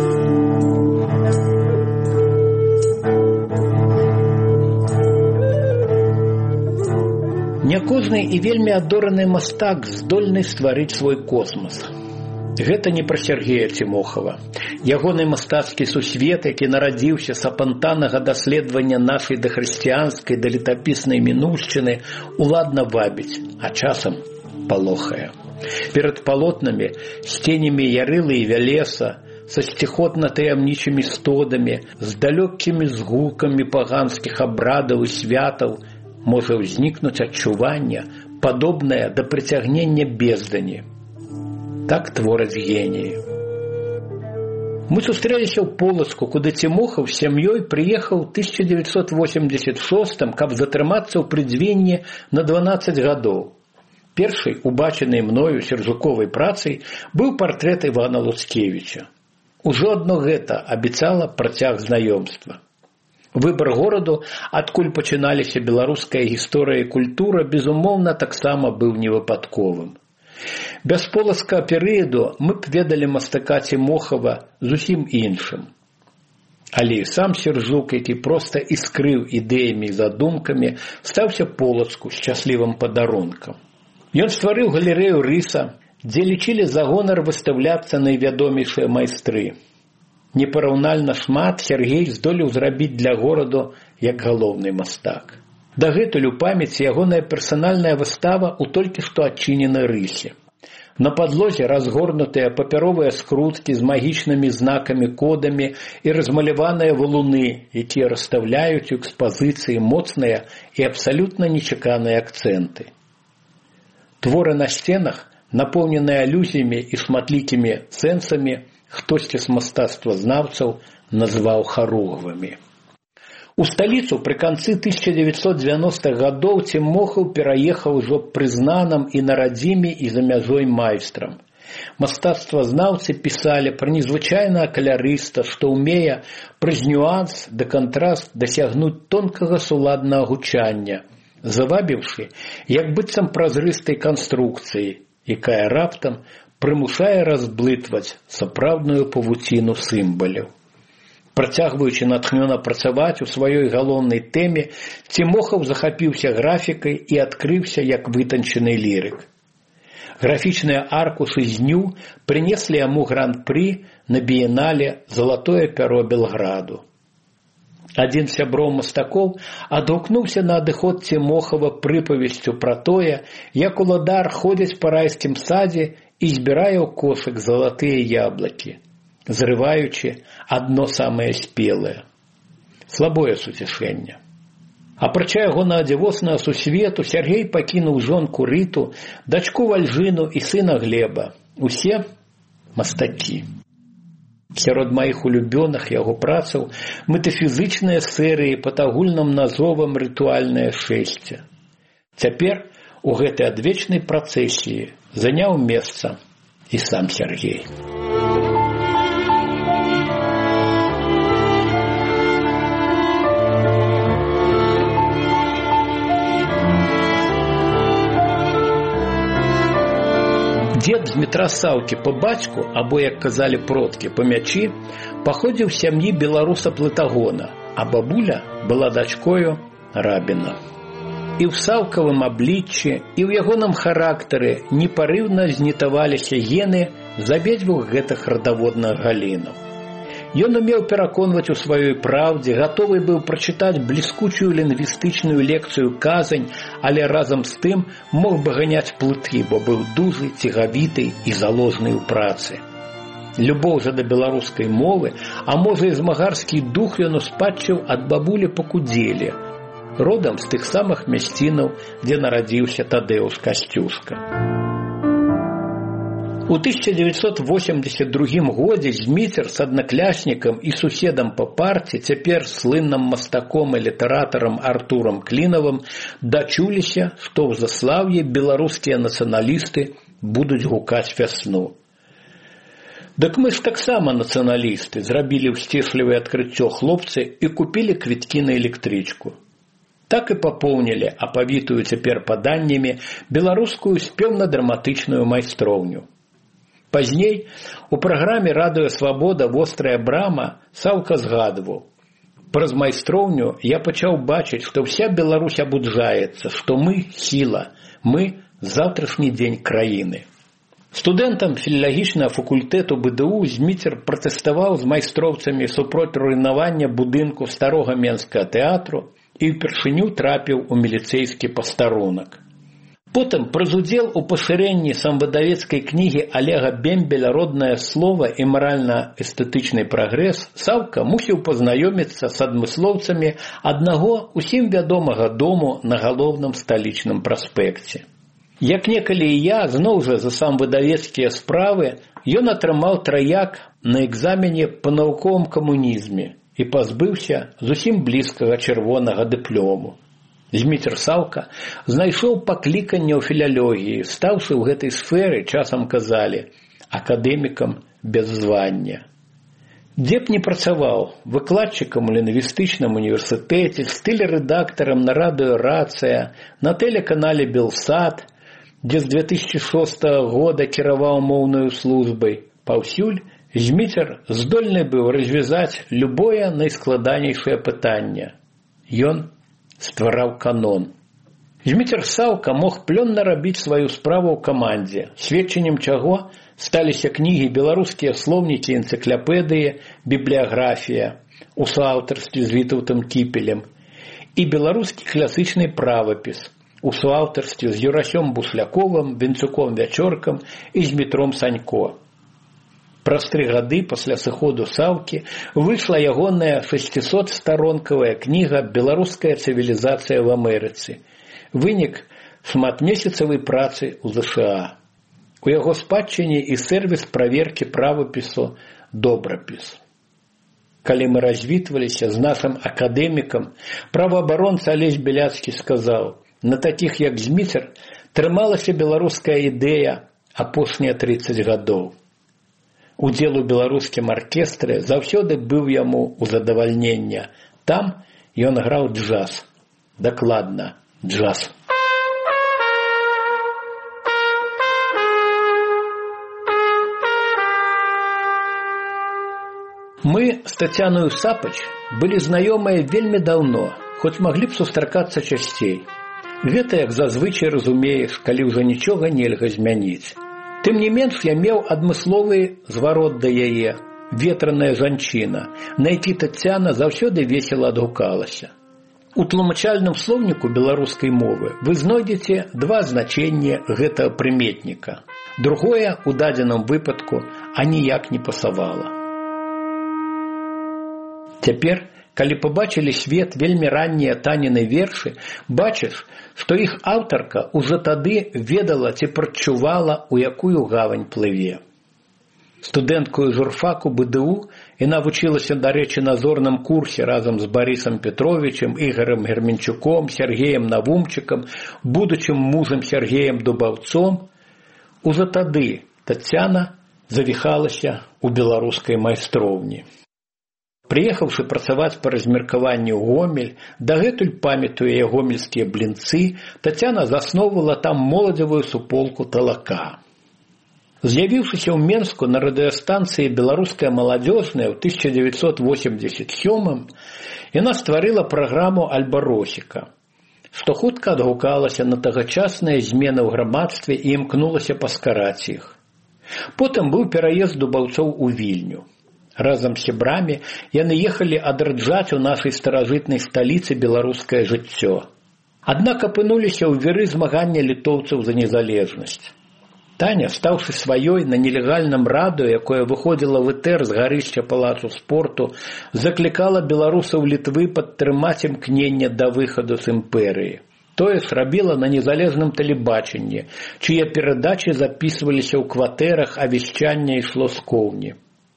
Не кожны і вельмі адораны мастак здольны стварыць свой космас. Гэта не пра Сергея Цімохава. Ягоны мастацкі сусвет, які нарадзіўся з апантанага даследавання нашай дахрысціянскай да летапіснай мінуўшчыны, уладна вабіць, а часам палохае. Перад палотнамі, з ценямі Ярылы і Вялеса, са сціхотна-таямнічымі стодамі, з далёкімі згукамі паганскіх абрадаў і святаў можа ўзнікнуць адчуванне, падобнае да прыцягнення бездані. Так твораць геніі. Мы сустрэліся ў Полацку, куды Цімохаў з сям'ёй прыехаў у тысяча дзевяцьсот восемьдесят шостым, каб затрымацца ў прыдзвенні на дванаццаць гадоў. Першай, убачанай мною сержуковай працай, быў партрэт Івана Луцкевіча. Ужо адно гэта абяцала працяг знаёмства. Выбар гораду, адкуль пачыналіся беларуская гісторыя і культура, безумоўна, таксама быў невыпадковым. Без полацкага перыяду мы б ведалі мастака Цімохава зусім іншым. Але і сам Сержук, які проста іскрыў ідэямі і задумкамі, стаўся Полацку шчаслівым падарункам. Ён стварыў галерэю рыса, дзе лічылі за гонар выстаўляцца найвядомейшыя майстры. Непараўнальна шмат Сергей здолеў зрабіць для гораду як галоўны мастак. Дагэтуль у памяці ягоная персанальная выстава ў толькі што адчыненай рысе. На падлозе разгорнутыя папяровыя скруткі з магічнымі знакамі, кодамі і размаляваныя валуны, якія расстаўляюць у экспазіцыі моцныя і абсалютна нечаканыя акцэнты. Творы на сценах, напоўненыя алюзіямі і шматлікімі сэнсамі, хтосьці з мастацтвазнаўцаў назваў харугвымі. У сталіцу пры канцы тысяча дзевяцьсот дзевяностых гадоў Цімохаў пераехаў ужо прызнаным і на радзіме, і за мяжой майстрам. Мастацтвазнаўцы пісалі пра незвычайнага калярыста, што ўмее праз нюанс да кантраст дасягнуць тонкага суладнага гучання, завабіўшы як быццам празрыстай канструкцыі, якая раптам прымушае разблытваць сапраўдную павуціну сімвалаў. Працягваючы натхнёна працаваць у сваёй галоўнай тэме, Цімохаў захапіўся графікай і адкрыўся як вытанчаны лірык. Графічныя аркушы з дню прынеслі яму гран-пры на біенале «Залатое пяро Белграду». Адзін з сяброў мастакоў адгукнуўся на адыход Цімохава прыпавесцю пра тое, як уладар ходзіць па райскім садзе і збірае ў кошык залатыя яблыкі, зрываючы адно самае спелае. Слабое суцішэнне. Апрача яго на адзівоснага сусвету, Сяргей пакінуў жонку Рыту, дачку Вальжыну і сына Глеба. Усе мастакі. Сярод маіх улюбёных яго працаў метафізычныя серыі пад агульным назовам «Рытуальнае шэсце». Цяпер у гэтай адвечнай працэсіі заняў месца і сам Сяргей. Дзед Дмітра Саўкі па бацьку, або, як казалі продкі, па мячы, паходзіў з сям'і беларуса-плытагона, а бабуля была дачкою рабіна. І ў Саўкавым абліччы, і ў ягоным характары непарыўна знітаваліся гены з абедзвюх гэтых радаводных галінаў. Ён умеў пераконваць у сваёй праўдзе, гатовы быў прачытаць бліскучую лінгвістычную лекцыю казань, але разам з тым мог бы ганяць плыты, бо быў дужы, цігавіты і заложны ў працы. Любоў жа да беларускай мовы, а можа і змагарскі дух ён успадчыў ад бабулі Пакудзелі, родам з тых самых мясцінаў, дзе нарадзіўся Тадэўш Касцюшка. У тысяча девятьсот восемьдесят другім годзе Зміцер з аднакляснікам і суседам па парце, цяпер слынным мастаком і літаратарам Артурам Клінавым, дачуліся, што ў заслаўі беларускія нацыяналісты будуць гукаць вясну. Дык мы ж таксама нацыяналісты, зрабілі ўсціслівае адкрыццё хлопцы і купілі квіткі на электрычку. Так і папоўнілі апавітую цяпер паданнямі беларускую спеўна-драматычную майстроўню. Пазней у праграме «Радыё Свабода. Вострая брама» Саўка згадваў: «Праз майстроўню я пачаў бачыць, што вся Беларусь абуджаецца, што мы сіла, мы заўтрашні дзень краіны». Студэнтам філалагічнага факультэту БДУ Зміцер пратэставаў з майстроўцамі супроць руйнавання будынку старога Менскага тэатру і ўпершыню трапіў у міліцэйскі пастарунак. Потым праз удзел у пашырэнні самвыдавецкай кнігі Алега Бембеля «Роднае слова і маральна-эстэтычны прагрэс» Саўка мусіў пазнаёміцца з адмыслоўцамі аднаго усім вядомага дому на галоўным сталічным праспекце. Як некалі і я, зноў жа за самвыдавецкія справы, ён атрымаў траяк на экзамене па навуковым камунізме і пазбыўся зусім блізкага чырвонага дыплому. Зміцер Саўка знайшоў пакліканне ў філалогіі, стаўшы ў гэтай сферы, часам казалі, акадэмікам без звання. Дзе б не працаваў, выкладчыкам у лінгвістычным універсітэце, стыль-рэдактарам на радыё «Рацыя», на тэлеканале «Белсад», дзе з две тысячы шостага года кіраваў моўнаю службай, паўсюль Зміцер здольны быў развязаць любое найскладанейшае пытанне. Ён ствараў канон. Зміцер Саўка мог плённа рабіць сваю справу ў камандзе, сведчаннем чаго сталіся кнігі «Беларускія слоўнікі, энцыклапедыі, бібліяграфія» у суаўтарстве з Вітаўтам Кіпелем і беларускі класычны правапіс у суаўтарстве з Юрасём Бусляковым, Венцуком Вячоркам і з Дмітром Санько. Праз тры гады пасля сыходу Саўкі выйшла ягоная шасцісотстаронкавая кніга «Беларуская цывілізацыя в Амерыцы», вынік шматмесяцавай працы ў ЗША. У яго спадчыне і сервіс праверкі правапісу «Добрапіс». Калі мы развітваліся з нашым акадэмікам, праваабаронца Алесь Беляцкі сказаў: «На такіх, як Зміцер, трымалася беларуская ідэя апошнія трыццаць гадоў». Удзел у беларускім аркестры заўсёды быў яму ў задавальнення. Там ён граў джаз. Дакладна, джаз. Мы с Татьяною Сапач былі знаёмыя вельмі даўно, хоць маглі б сустракацца часцей. Гэта, як зазвычай разумееш, калі ўжо нічога нельга змяніць. Тым не менш, я меў адмысловы зварот да яе, ветраная жанчына, на які Тацяна заўсёды весела адгукалася. У тлумачальным слоўніку беларускай мовы вы знойдзеце два значэння гэтага прыметніка. Другое, у дадзеным выпадку, аніяк не пасавала. Цяпер, калі пабачылі свет вельмі раннія Таніны вершы, бачыш, што іх аўтарка ўжо тады ведала ці прадчувала, у якую гавань плыве. Студэнткаю журфаку бэ дэ у яна вучылася, дарэчы, на зорным курсе разам з Барысам Петровичем, Ігорем Герменчуком, Сергеем Навумчыкам, будучым мужам Сергеем Дубаўцом. Ужо тады Тацяна завіхалася ў беларускай майстроўні. Прыехаўшы працаваць па размеркаванню ў Гомель, дагэтуль памятуе гомельскія блінцы, Тацяна засноўвала там моладзевую суполку «Талака». З'явіўшыся ў Менску на радыёстанцыі «Беларуская маладзёжная» ў тысяча дзевяцьсот восемьдесят сёмым, яна стварыла праграму «Альба-Росіка», што хутка адгукалася на тагачасныя змены ў грамадстве і імкнулася паскараць іх. Потым быў пераезд дубаўцоў у Вільню. Разам з сябрамі яны ехалі адраджаць у нашай старажытнай сталіцы беларускае жыццё. Аднак апынуліся ў віры змагання літоўцаў за незалежнасць. Таня, стаўшы сваёй на нелегальным радыё, якое выходзіла в этэр з гарышча палацу спорту, заклікала беларусаў Літвы падтрымаць імкненне да выхаду з імперыі. Тое ж рабіла на незалежным тэлебачанні, чые перадачы запісваліся ў кватэрах, а вяшчанне ішло з коўні.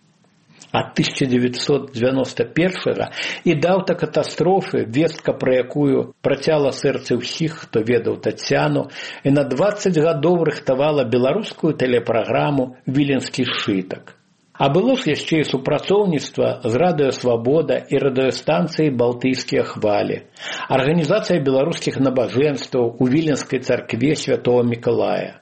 Ад тысяча дзевяцьсот дзевяноста першага і да аўтакатастрофы, вестка пра якую працяла сэрцы ўсіх, хто ведаў Тацяну, і на дваццаць гадоў рыхтавала беларускую тэлепраграму «Віленскі сшытак». А было ж яшчэ і супрацоўніцтва з радыё «Свабода» і радыёстанцыяй «Балтыйскія хвалі», арганізацыя беларускіх набажэнстваў у Віленскай царкве святого Мікалая.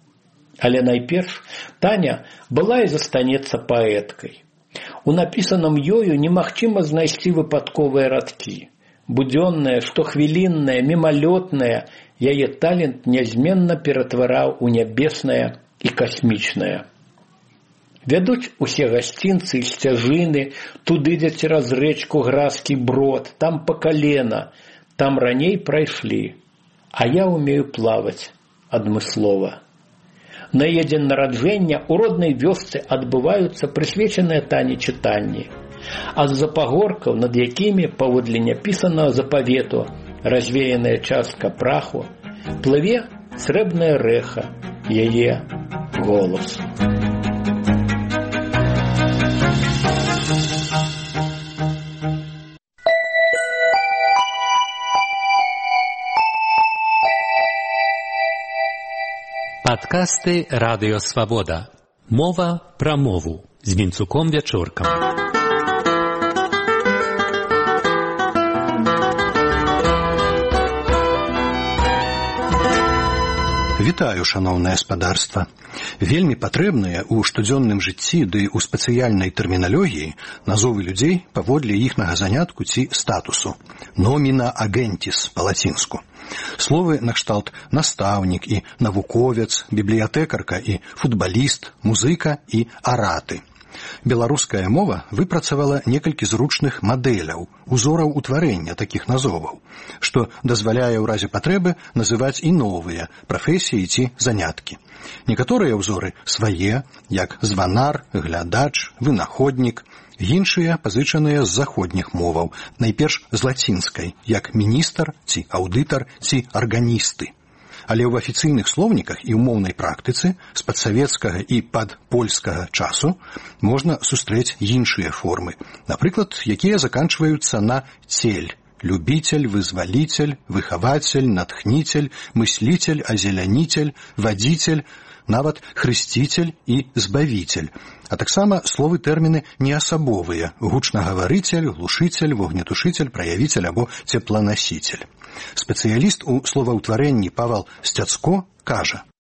Але найперш Таня была і застанецца паэткай. У напісаным ёю немагчыма знайсці выпадковыя радкі. Будзённае, штохвіліннае, мімалётнае, яе талент нязменна ператвараў у нябеснае і касмічнае. Вядуць усе гасцінцы і сцяжыны, туды, дзе цераз рэчку Гразкі брод, там па калена, там раней прайшлі, а я умею плаваць адмыслова. На яе дзень нараджэння ў роднай вёсцы адбываюцца прысвечаныя Тане чытанні, а з-за пагоркаў, над якімі, паводле няпісанага запавету, развеяная частка праху, плыве срэбнае рэха, яе голас. Падкасты «Радыё Свабода». Мова пра мову з Вінцуком Вячоркам. Вітаю, шаноўнае спадарства. Вельмі патрэбныя ў штодзённым жыцці ды ў спецыяльнай тэрміналогіі назовы людзей паводле іхнага занятку ці статусу. Номіна агентіс па-лацінску. Словы накшталт настаўнік і навуковец, бібліятэкарка і футбаліст, музыка і араты. Беларуская мова выпрацавала некалькі зручных мадэляў, узораў утварэння такіх назоваў, што дазваляе ў разе патрэбы называць і новыя прафесіі ці заняткі. Некаторыя ўзоры свае, як званар, глядач, вынаходнік, іншыя пазычаныя з заходніх моваў, найперш з лацінскай, як міністр ці аўдытар ці арганісты. Але ў афіцыйных слоўніках і ў моўнай практыцы з падсавецкага і падпольскага часу можна сустрэць іншыя формы, напрыклад, якія заканчваюцца на цель, любитель, вызвалитель, выхаватель, натхнитель, мыслитель, озеляніцель, вадзіцель, нават хрысціцель і збавіцель, а таксама словы-тэрміны неасабовыя: гучнагаварыцель, глушыцель, вогнетушыцель, праявіцель або цепланасіцель. Спецыяліст у словаўтварэнні Павал Сцяцко кажа: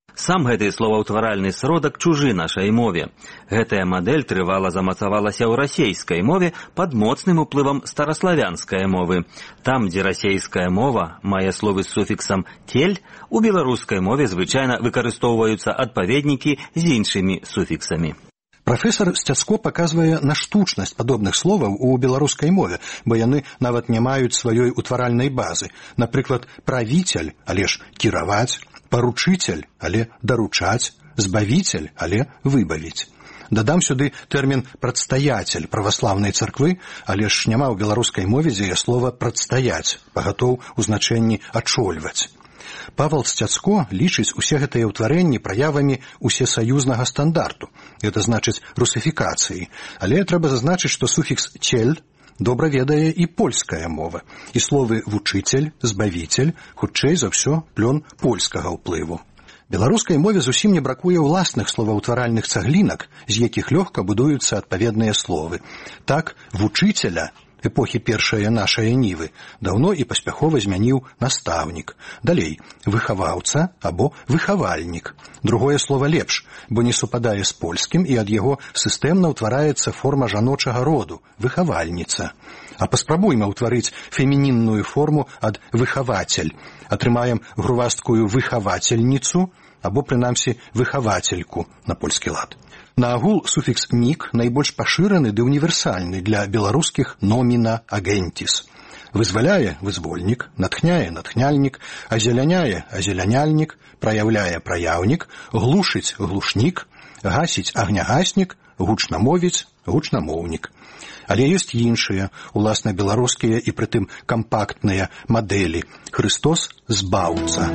Сам гэты словаўтваральны сродак чужы нашай мове. Гэтая мадэль трывала замацавалася ў расейскай мове пад моцным уплывам стараславянскай мовы. Там, дзе расейская мова мае словы з суфіксам «тель», у беларускай мове звычайна выкарыстоўваюцца адпаведнікі з іншымі суфіксамі. Прафесар Сцяцко паказвае на штучнасць падобных словаў у беларускай мове, бо яны нават не маюць сваёй утваральнай базы. Напрыклад, правіцель, але ж кіраваць, паручыцель, але даручаць, збавіцель, але выбавіць. Дадам сюды тэрмін «прадстаяцель» праваслаўнай царквы, але ж няма ў беларускай мове, дзе слова «прадстаяць», пагатоў у значэнні «ачольваць». Павел Сцяцко лічыць усе гэтыя ўтварэнні праявамі усесаюзнага стандарту, гэта значыць русифікацыі, але трэба зазначыць, што суфікс «цель» добра ведае і польская мова, і словы «вучыцель», «збавіцель» хутчэй за ўсё плён польскага ўплыву. Беларускай мове зусім не бракуе ўласных словаўтваральных цаглінак, з якіх лёгка будуюцца адпаведныя словы. Так, «вучыцеля» эпохі першае нашае нівы даўно і паспяхова змяніў настаўнік. Далей, выхаваўца або выхавальнік. Другое слова лепш, бо не супадае з польскім, і ад яго сістэмна ўтвараецца форма жаночага роду – выхавальніца. А паспрабуйма ўтварыць фемінінную форму ад выхавацель. Атрымаем грувасткую выхавацельніцу або, прынамсі, выхавацельку на польскі лад. На агул суфікс «нік» найбольш пашыраны ды універсальны для беларускіх «номіна агентіс». Вызваляе – вызвольнік, натхняе – натхняльнік, азеляняе – азеляняльнік, праяўляе – праяўнік, глушыць – глушнік, гасіць – агнягаснік, гучнамовіць – гучнамоўнік. Але ёсць іншыя, уласна беларускія і прытым кампактныя мадэлі. Хрыстос – збаўца.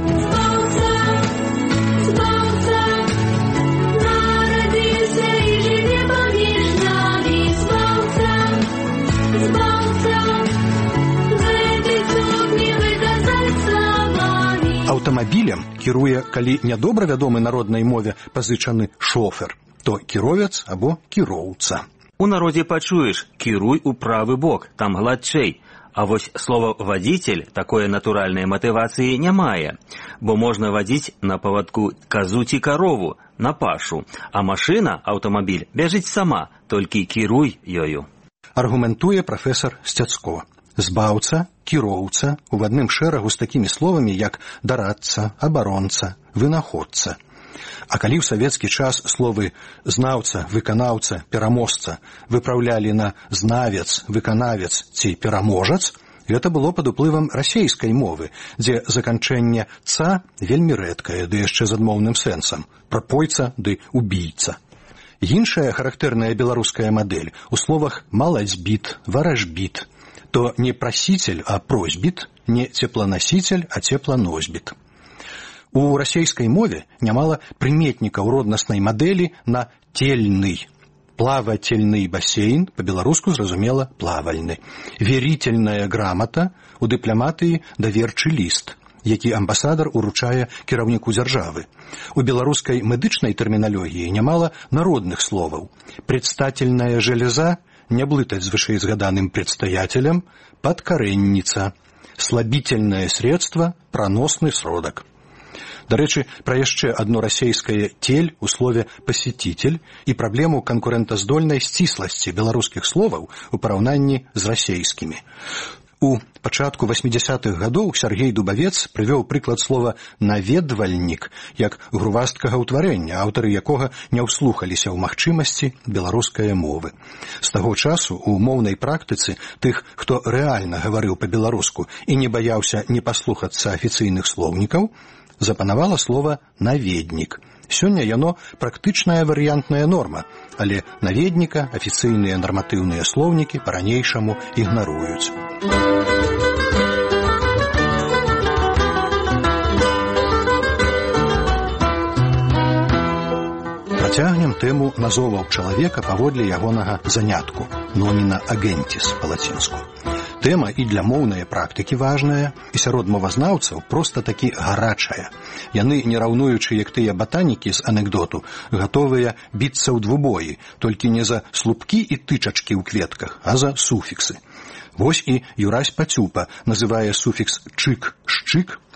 Аўтамабілем кіруе, калі нядобра вядомы народнай мове пазычаны шофер, то кіровец або кіроўца. У народзе пачуеш «кіруй у правы бок», там гладчэй. А вось слова «вадзіцель» такое натуральнай матывацыі не мае, бо можна вадзіць на павадку казу ці карову, на пашу, а машына, аўтамабіль, бяжыць сама, толькі кіруй ёю. Аргументуе прафесар Сцяцко. Збаўца, кіроўца у адным шэрагу з такімі словамі, як дарадца, абаронца, вынаходца. А калі ў савецкі час словы знаўца, выканаўца, пераможца выпраўлялі на знавец, выканавец ці пераможац, гэта было пад уплывам расейскай мовы, дзе заканчэнне «ца» вельмі рэдкае, ды яшчэ з адмоўным сэнсам, прапойца ды убійца. Іншая характэрная беларуская мадэль у словах «малацьбіт», «варажбіт», то не прасіцель, а просьбіт, не цепланасіцель, а цепланосьбіт. У расейскай мове нямала прыметнікаў роднаснай мадэлі на «тельны». Плавательны басейн, па-беларуску зразумела плавальны. Верительная грамата, у дыпламатыі даверчы ліст, які амбасадар уручае кіраўніку дзяржавы. У беларускай медычнай тэрміналогіі нямала народных словаў. Предстательная железа, не блытаць з вышэйзгаданым предстаятелем, подкоренница, слабительное средство, проносный сродак. Дарэчы, пра яшчэ адно расейскае «тель» у слове «пасетитель» і праблему канкурэнтаздольнай сцісласці беларускіх словаў у параўнанні з расейскімі. У пачатку васьмідзясятых гадоў Сяргей Дубавец прывёў прыклад слова «наведвальнік» як грувасткага ўтварэння, аўтары якога не ўслухаліся ў магчымасці беларускай мовы. З таго часу у моўнай практыцы тых, хто рэальна гаварыў па-беларуску і не баяўся не паслухацца афіцыйных слоўнікаў, запанавала слова «наведнік». Сёння яно практычная варыянтная норма, але наведніка афіцыйныя нарматыўныя слоўнікі па-ранейшаму ігнаруюць. Працягнем тэму назоваў чалавека паводле ягонага занятку «номіна агентіс» па-лацінску. Тэма і для моўнай практыкі важная, і сярод мовазнаўцаў проста такі гарачая. Яны, не раўнуючы, як тыя батанікі з анекдоту, гатовыя біцца ў двубоі, толькі не за слупкі і тычачкі ў кветках, а за суфіксы. Вось і Юрась Пацюпа называе суфікс «чык» «шчык»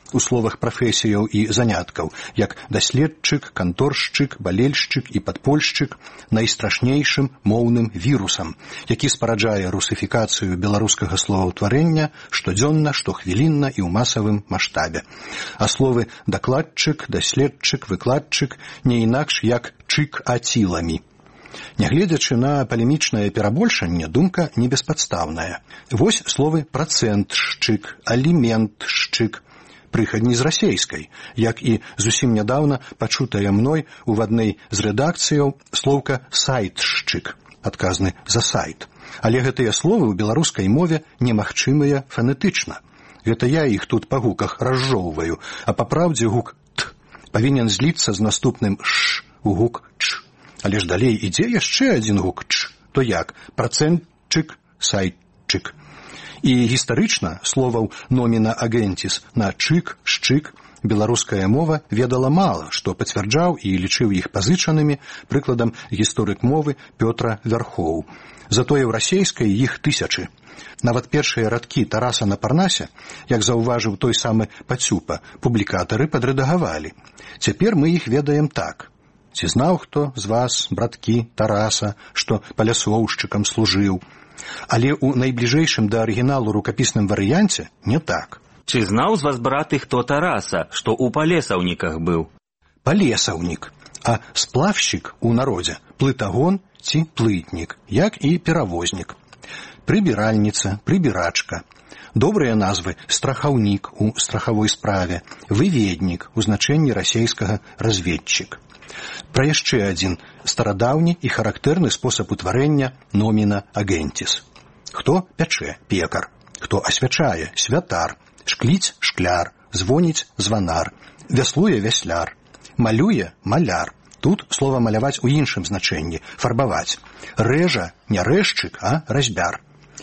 у словах прафесіяў і заняткаў, як даследчык, канторшчык, балельшчык і падпольшчык, найстрашнейшым моўным вірусам, які спараджае русіфікацыю беларускага словаўтварэння штодзённа, штохвілінна і ў масавым маштабе. А словы дакладчык, даследчык, выкладчык не інакш як чык-аціламі. Нягледзячы на палемічнае перабольшанне, думка не беспадстаўная. Вось словы працэнтшчык, аліментшчык, прыхадні з расейскай, як і зусім нядаўна пачутая мной у адной з рэдакцыяў слоўка сайтшчык, адказны за сайт. Але гэтыя словы ў беларускай мове немагчымыя фанетычна. Гэта я іх тут па гуках разжоўваю, а па праўдзе гук «т» павінен зліцца з наступным «ш» у гук «ч». Але ж далей ідзе яшчэ адзін гук «ч», то як працэнтчык, сайтчык. І гістарычна словаў номіна агентіс на чык, шчык беларуская мова ведала мала, што пацвярджаў і лічыў іх пазычанымі прыкладам гісторык мовы Пётра Вярхоў. Затое ў расейскай іх тысячы. Нават першыя радкі Тараса на Парнасе, як заўважыў той самы Пацюпа, публікатары падрэдагавалі. Цяпер мы іх ведаем так. Ці знаў хто з вас, браткі Тараса, што палясоўшчыкам служыў? Але ў найбліжэйшым да арыгіналу рукапісным варыянце не так. Ці знаў з вас, браты, хто Тараса, што ў палесаўніках быў? Палесаўнік, а сплавшчык у народзе плытагон ці плытнік, як і перавознік. Прыбіральніца, прыбірачка. Добрыя назвы страхаўнік у страхавой справе, выведнік у значэнні расейскага разведчык. Пра яшчэ адзін старадаўні і характэрны спосаб утварэння номіна агентіс. Хто пячэ – пекар, хто асвячае – святар, шкліць – шкляр, звоніць – званар, вяслуе – вясляр, малюе – маляр. Тут слова маляваць у іншым значэнні – фарбаваць. Рэжа – не рэжчык, а разьбяр.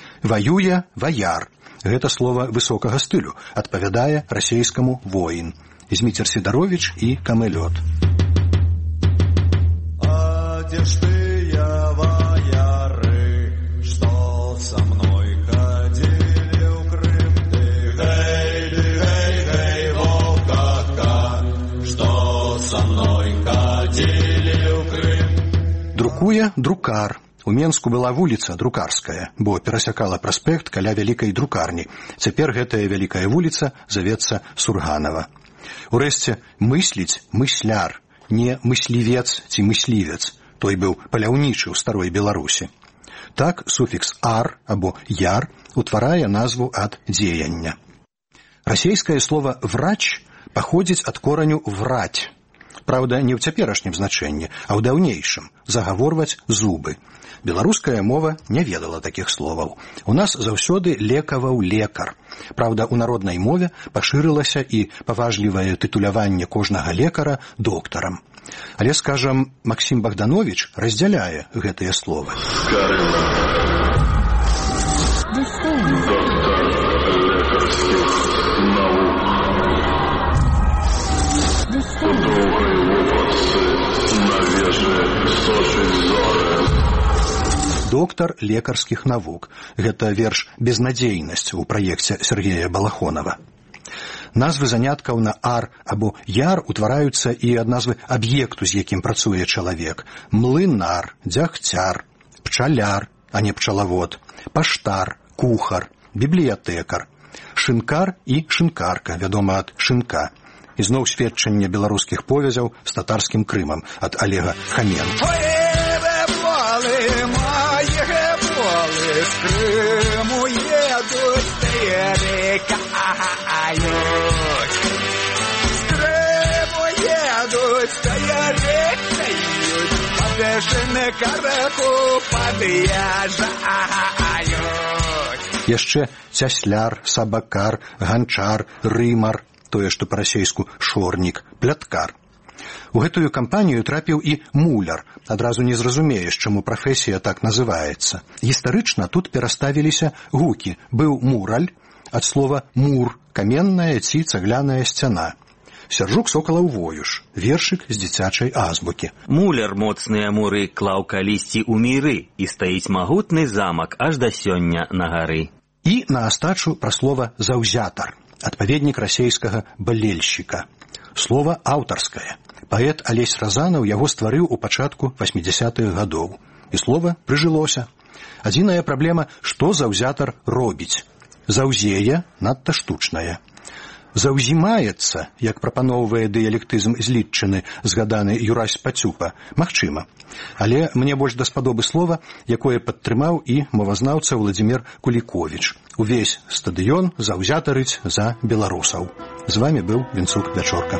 Ваюе – ваяр. Гэта слова высокага стылю, адпавядае расейскаму воін. Зміцер Сідаровіч і Камэлёт. Где ж ты, я, вояры, что со мной ходили в Крым? Ты, гей, ты, гей, гей, волкака, что со мной ходили в Крым? Друкуе друкар. У Менску была вуліца Друкарская, бо перасякала праспект каля вялікай друкарні. Цяпер гэтая вялікая вуліца завецца Сурганава. Урэшце, мысліць мысляр, не мыслівец ці мыслівец. Той быў паляўнічы ў старой Беларусі. Так суфікс «ар» або «яр» утварае назву ад дзеяння. Расейскае слова «врач» паходзіць ад кораню «враць». Праўда, не ў цяперашнім значэнні, а ў даўнейшым – загаворваць зубы. Беларуская мова не ведала такіх словаў. У нас заўсёды лекаваў лекар. Праўда, у народнай мове пашырылася і паважлівае тытуляванне кожнага лекара доктарам. Але, скажам, Максім Богданович раздзяляе гэтыя словы. Доктар лекарскіх навук. Гэта верш «Безнадзейнасць» у праекце Сергея Балахонова. Назвы заняткаў на «ар» або «яр» утвараюцца і ад назвы аб'екту, з якім працуе чалавек. Млынар, дзягцяр, пчаляр, а не пчалавод, паштар, кухар, бібліятэкар, шынкар і шынкарка, вядома ад шынка. Ізноў сведчанне беларускіх повязяў з татарскім Крымам ад Олега Хаменка. З Крыму едуць, перекаюць. З Крыму едуць, перекаюць. Папешыны карэку пад'язджаюць. Яшчэ цясляр, сабакар, ганчар, рымар, тое, што па-расейску шорнік, пляткар. У гэтую кампанію трапіў і муляр. Адразу не зразумееш, чаму прафесія так называецца. Гістарычна тут пераставіліся гукі. Быў мураль, ад слова мур, каменная ці цагляная сцяна. Сяржук Сокалаў Воюш, вершык з дзіцячай азбукі. Муляр моцныя муры клаў калісьці ў міры, і стаіць магутны замак аж да сёння на гары. І на астачу пра слова «заўзятар». адпаведнік расейскага балельшчыка. Слова аўтарскае. Паэт Алесь Разанаў яго стварыў у пачатку васьмідзясятых гадоў. І слова прыжылося. Адзіная праблема, што заўзятар робіць. Заўзее надта штучнае. Заўзімаецца, як прапаноўвае дыялектызм злітчыны, згаданы Юрась Пацюпа, магчыма. Але мне больш даспадобы слова, якое падтрымаў і мовазнаўца Владзімір Куліковіч. Увесь стадыён заўзятарыць за беларусаў. З вамі быў Вінцук Вячорка.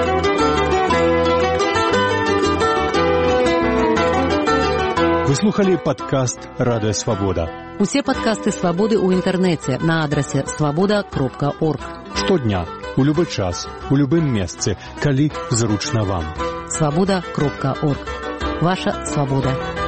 Вы слухали падкаст «Радыё Свабода». Усе падкасты «Свабоды» ў інтэрнэце на адрасе свабода кропка орг. Штодня, у любы час, у любым месцы, калі зручна вам. свабода кропка орг. Ваша свабода.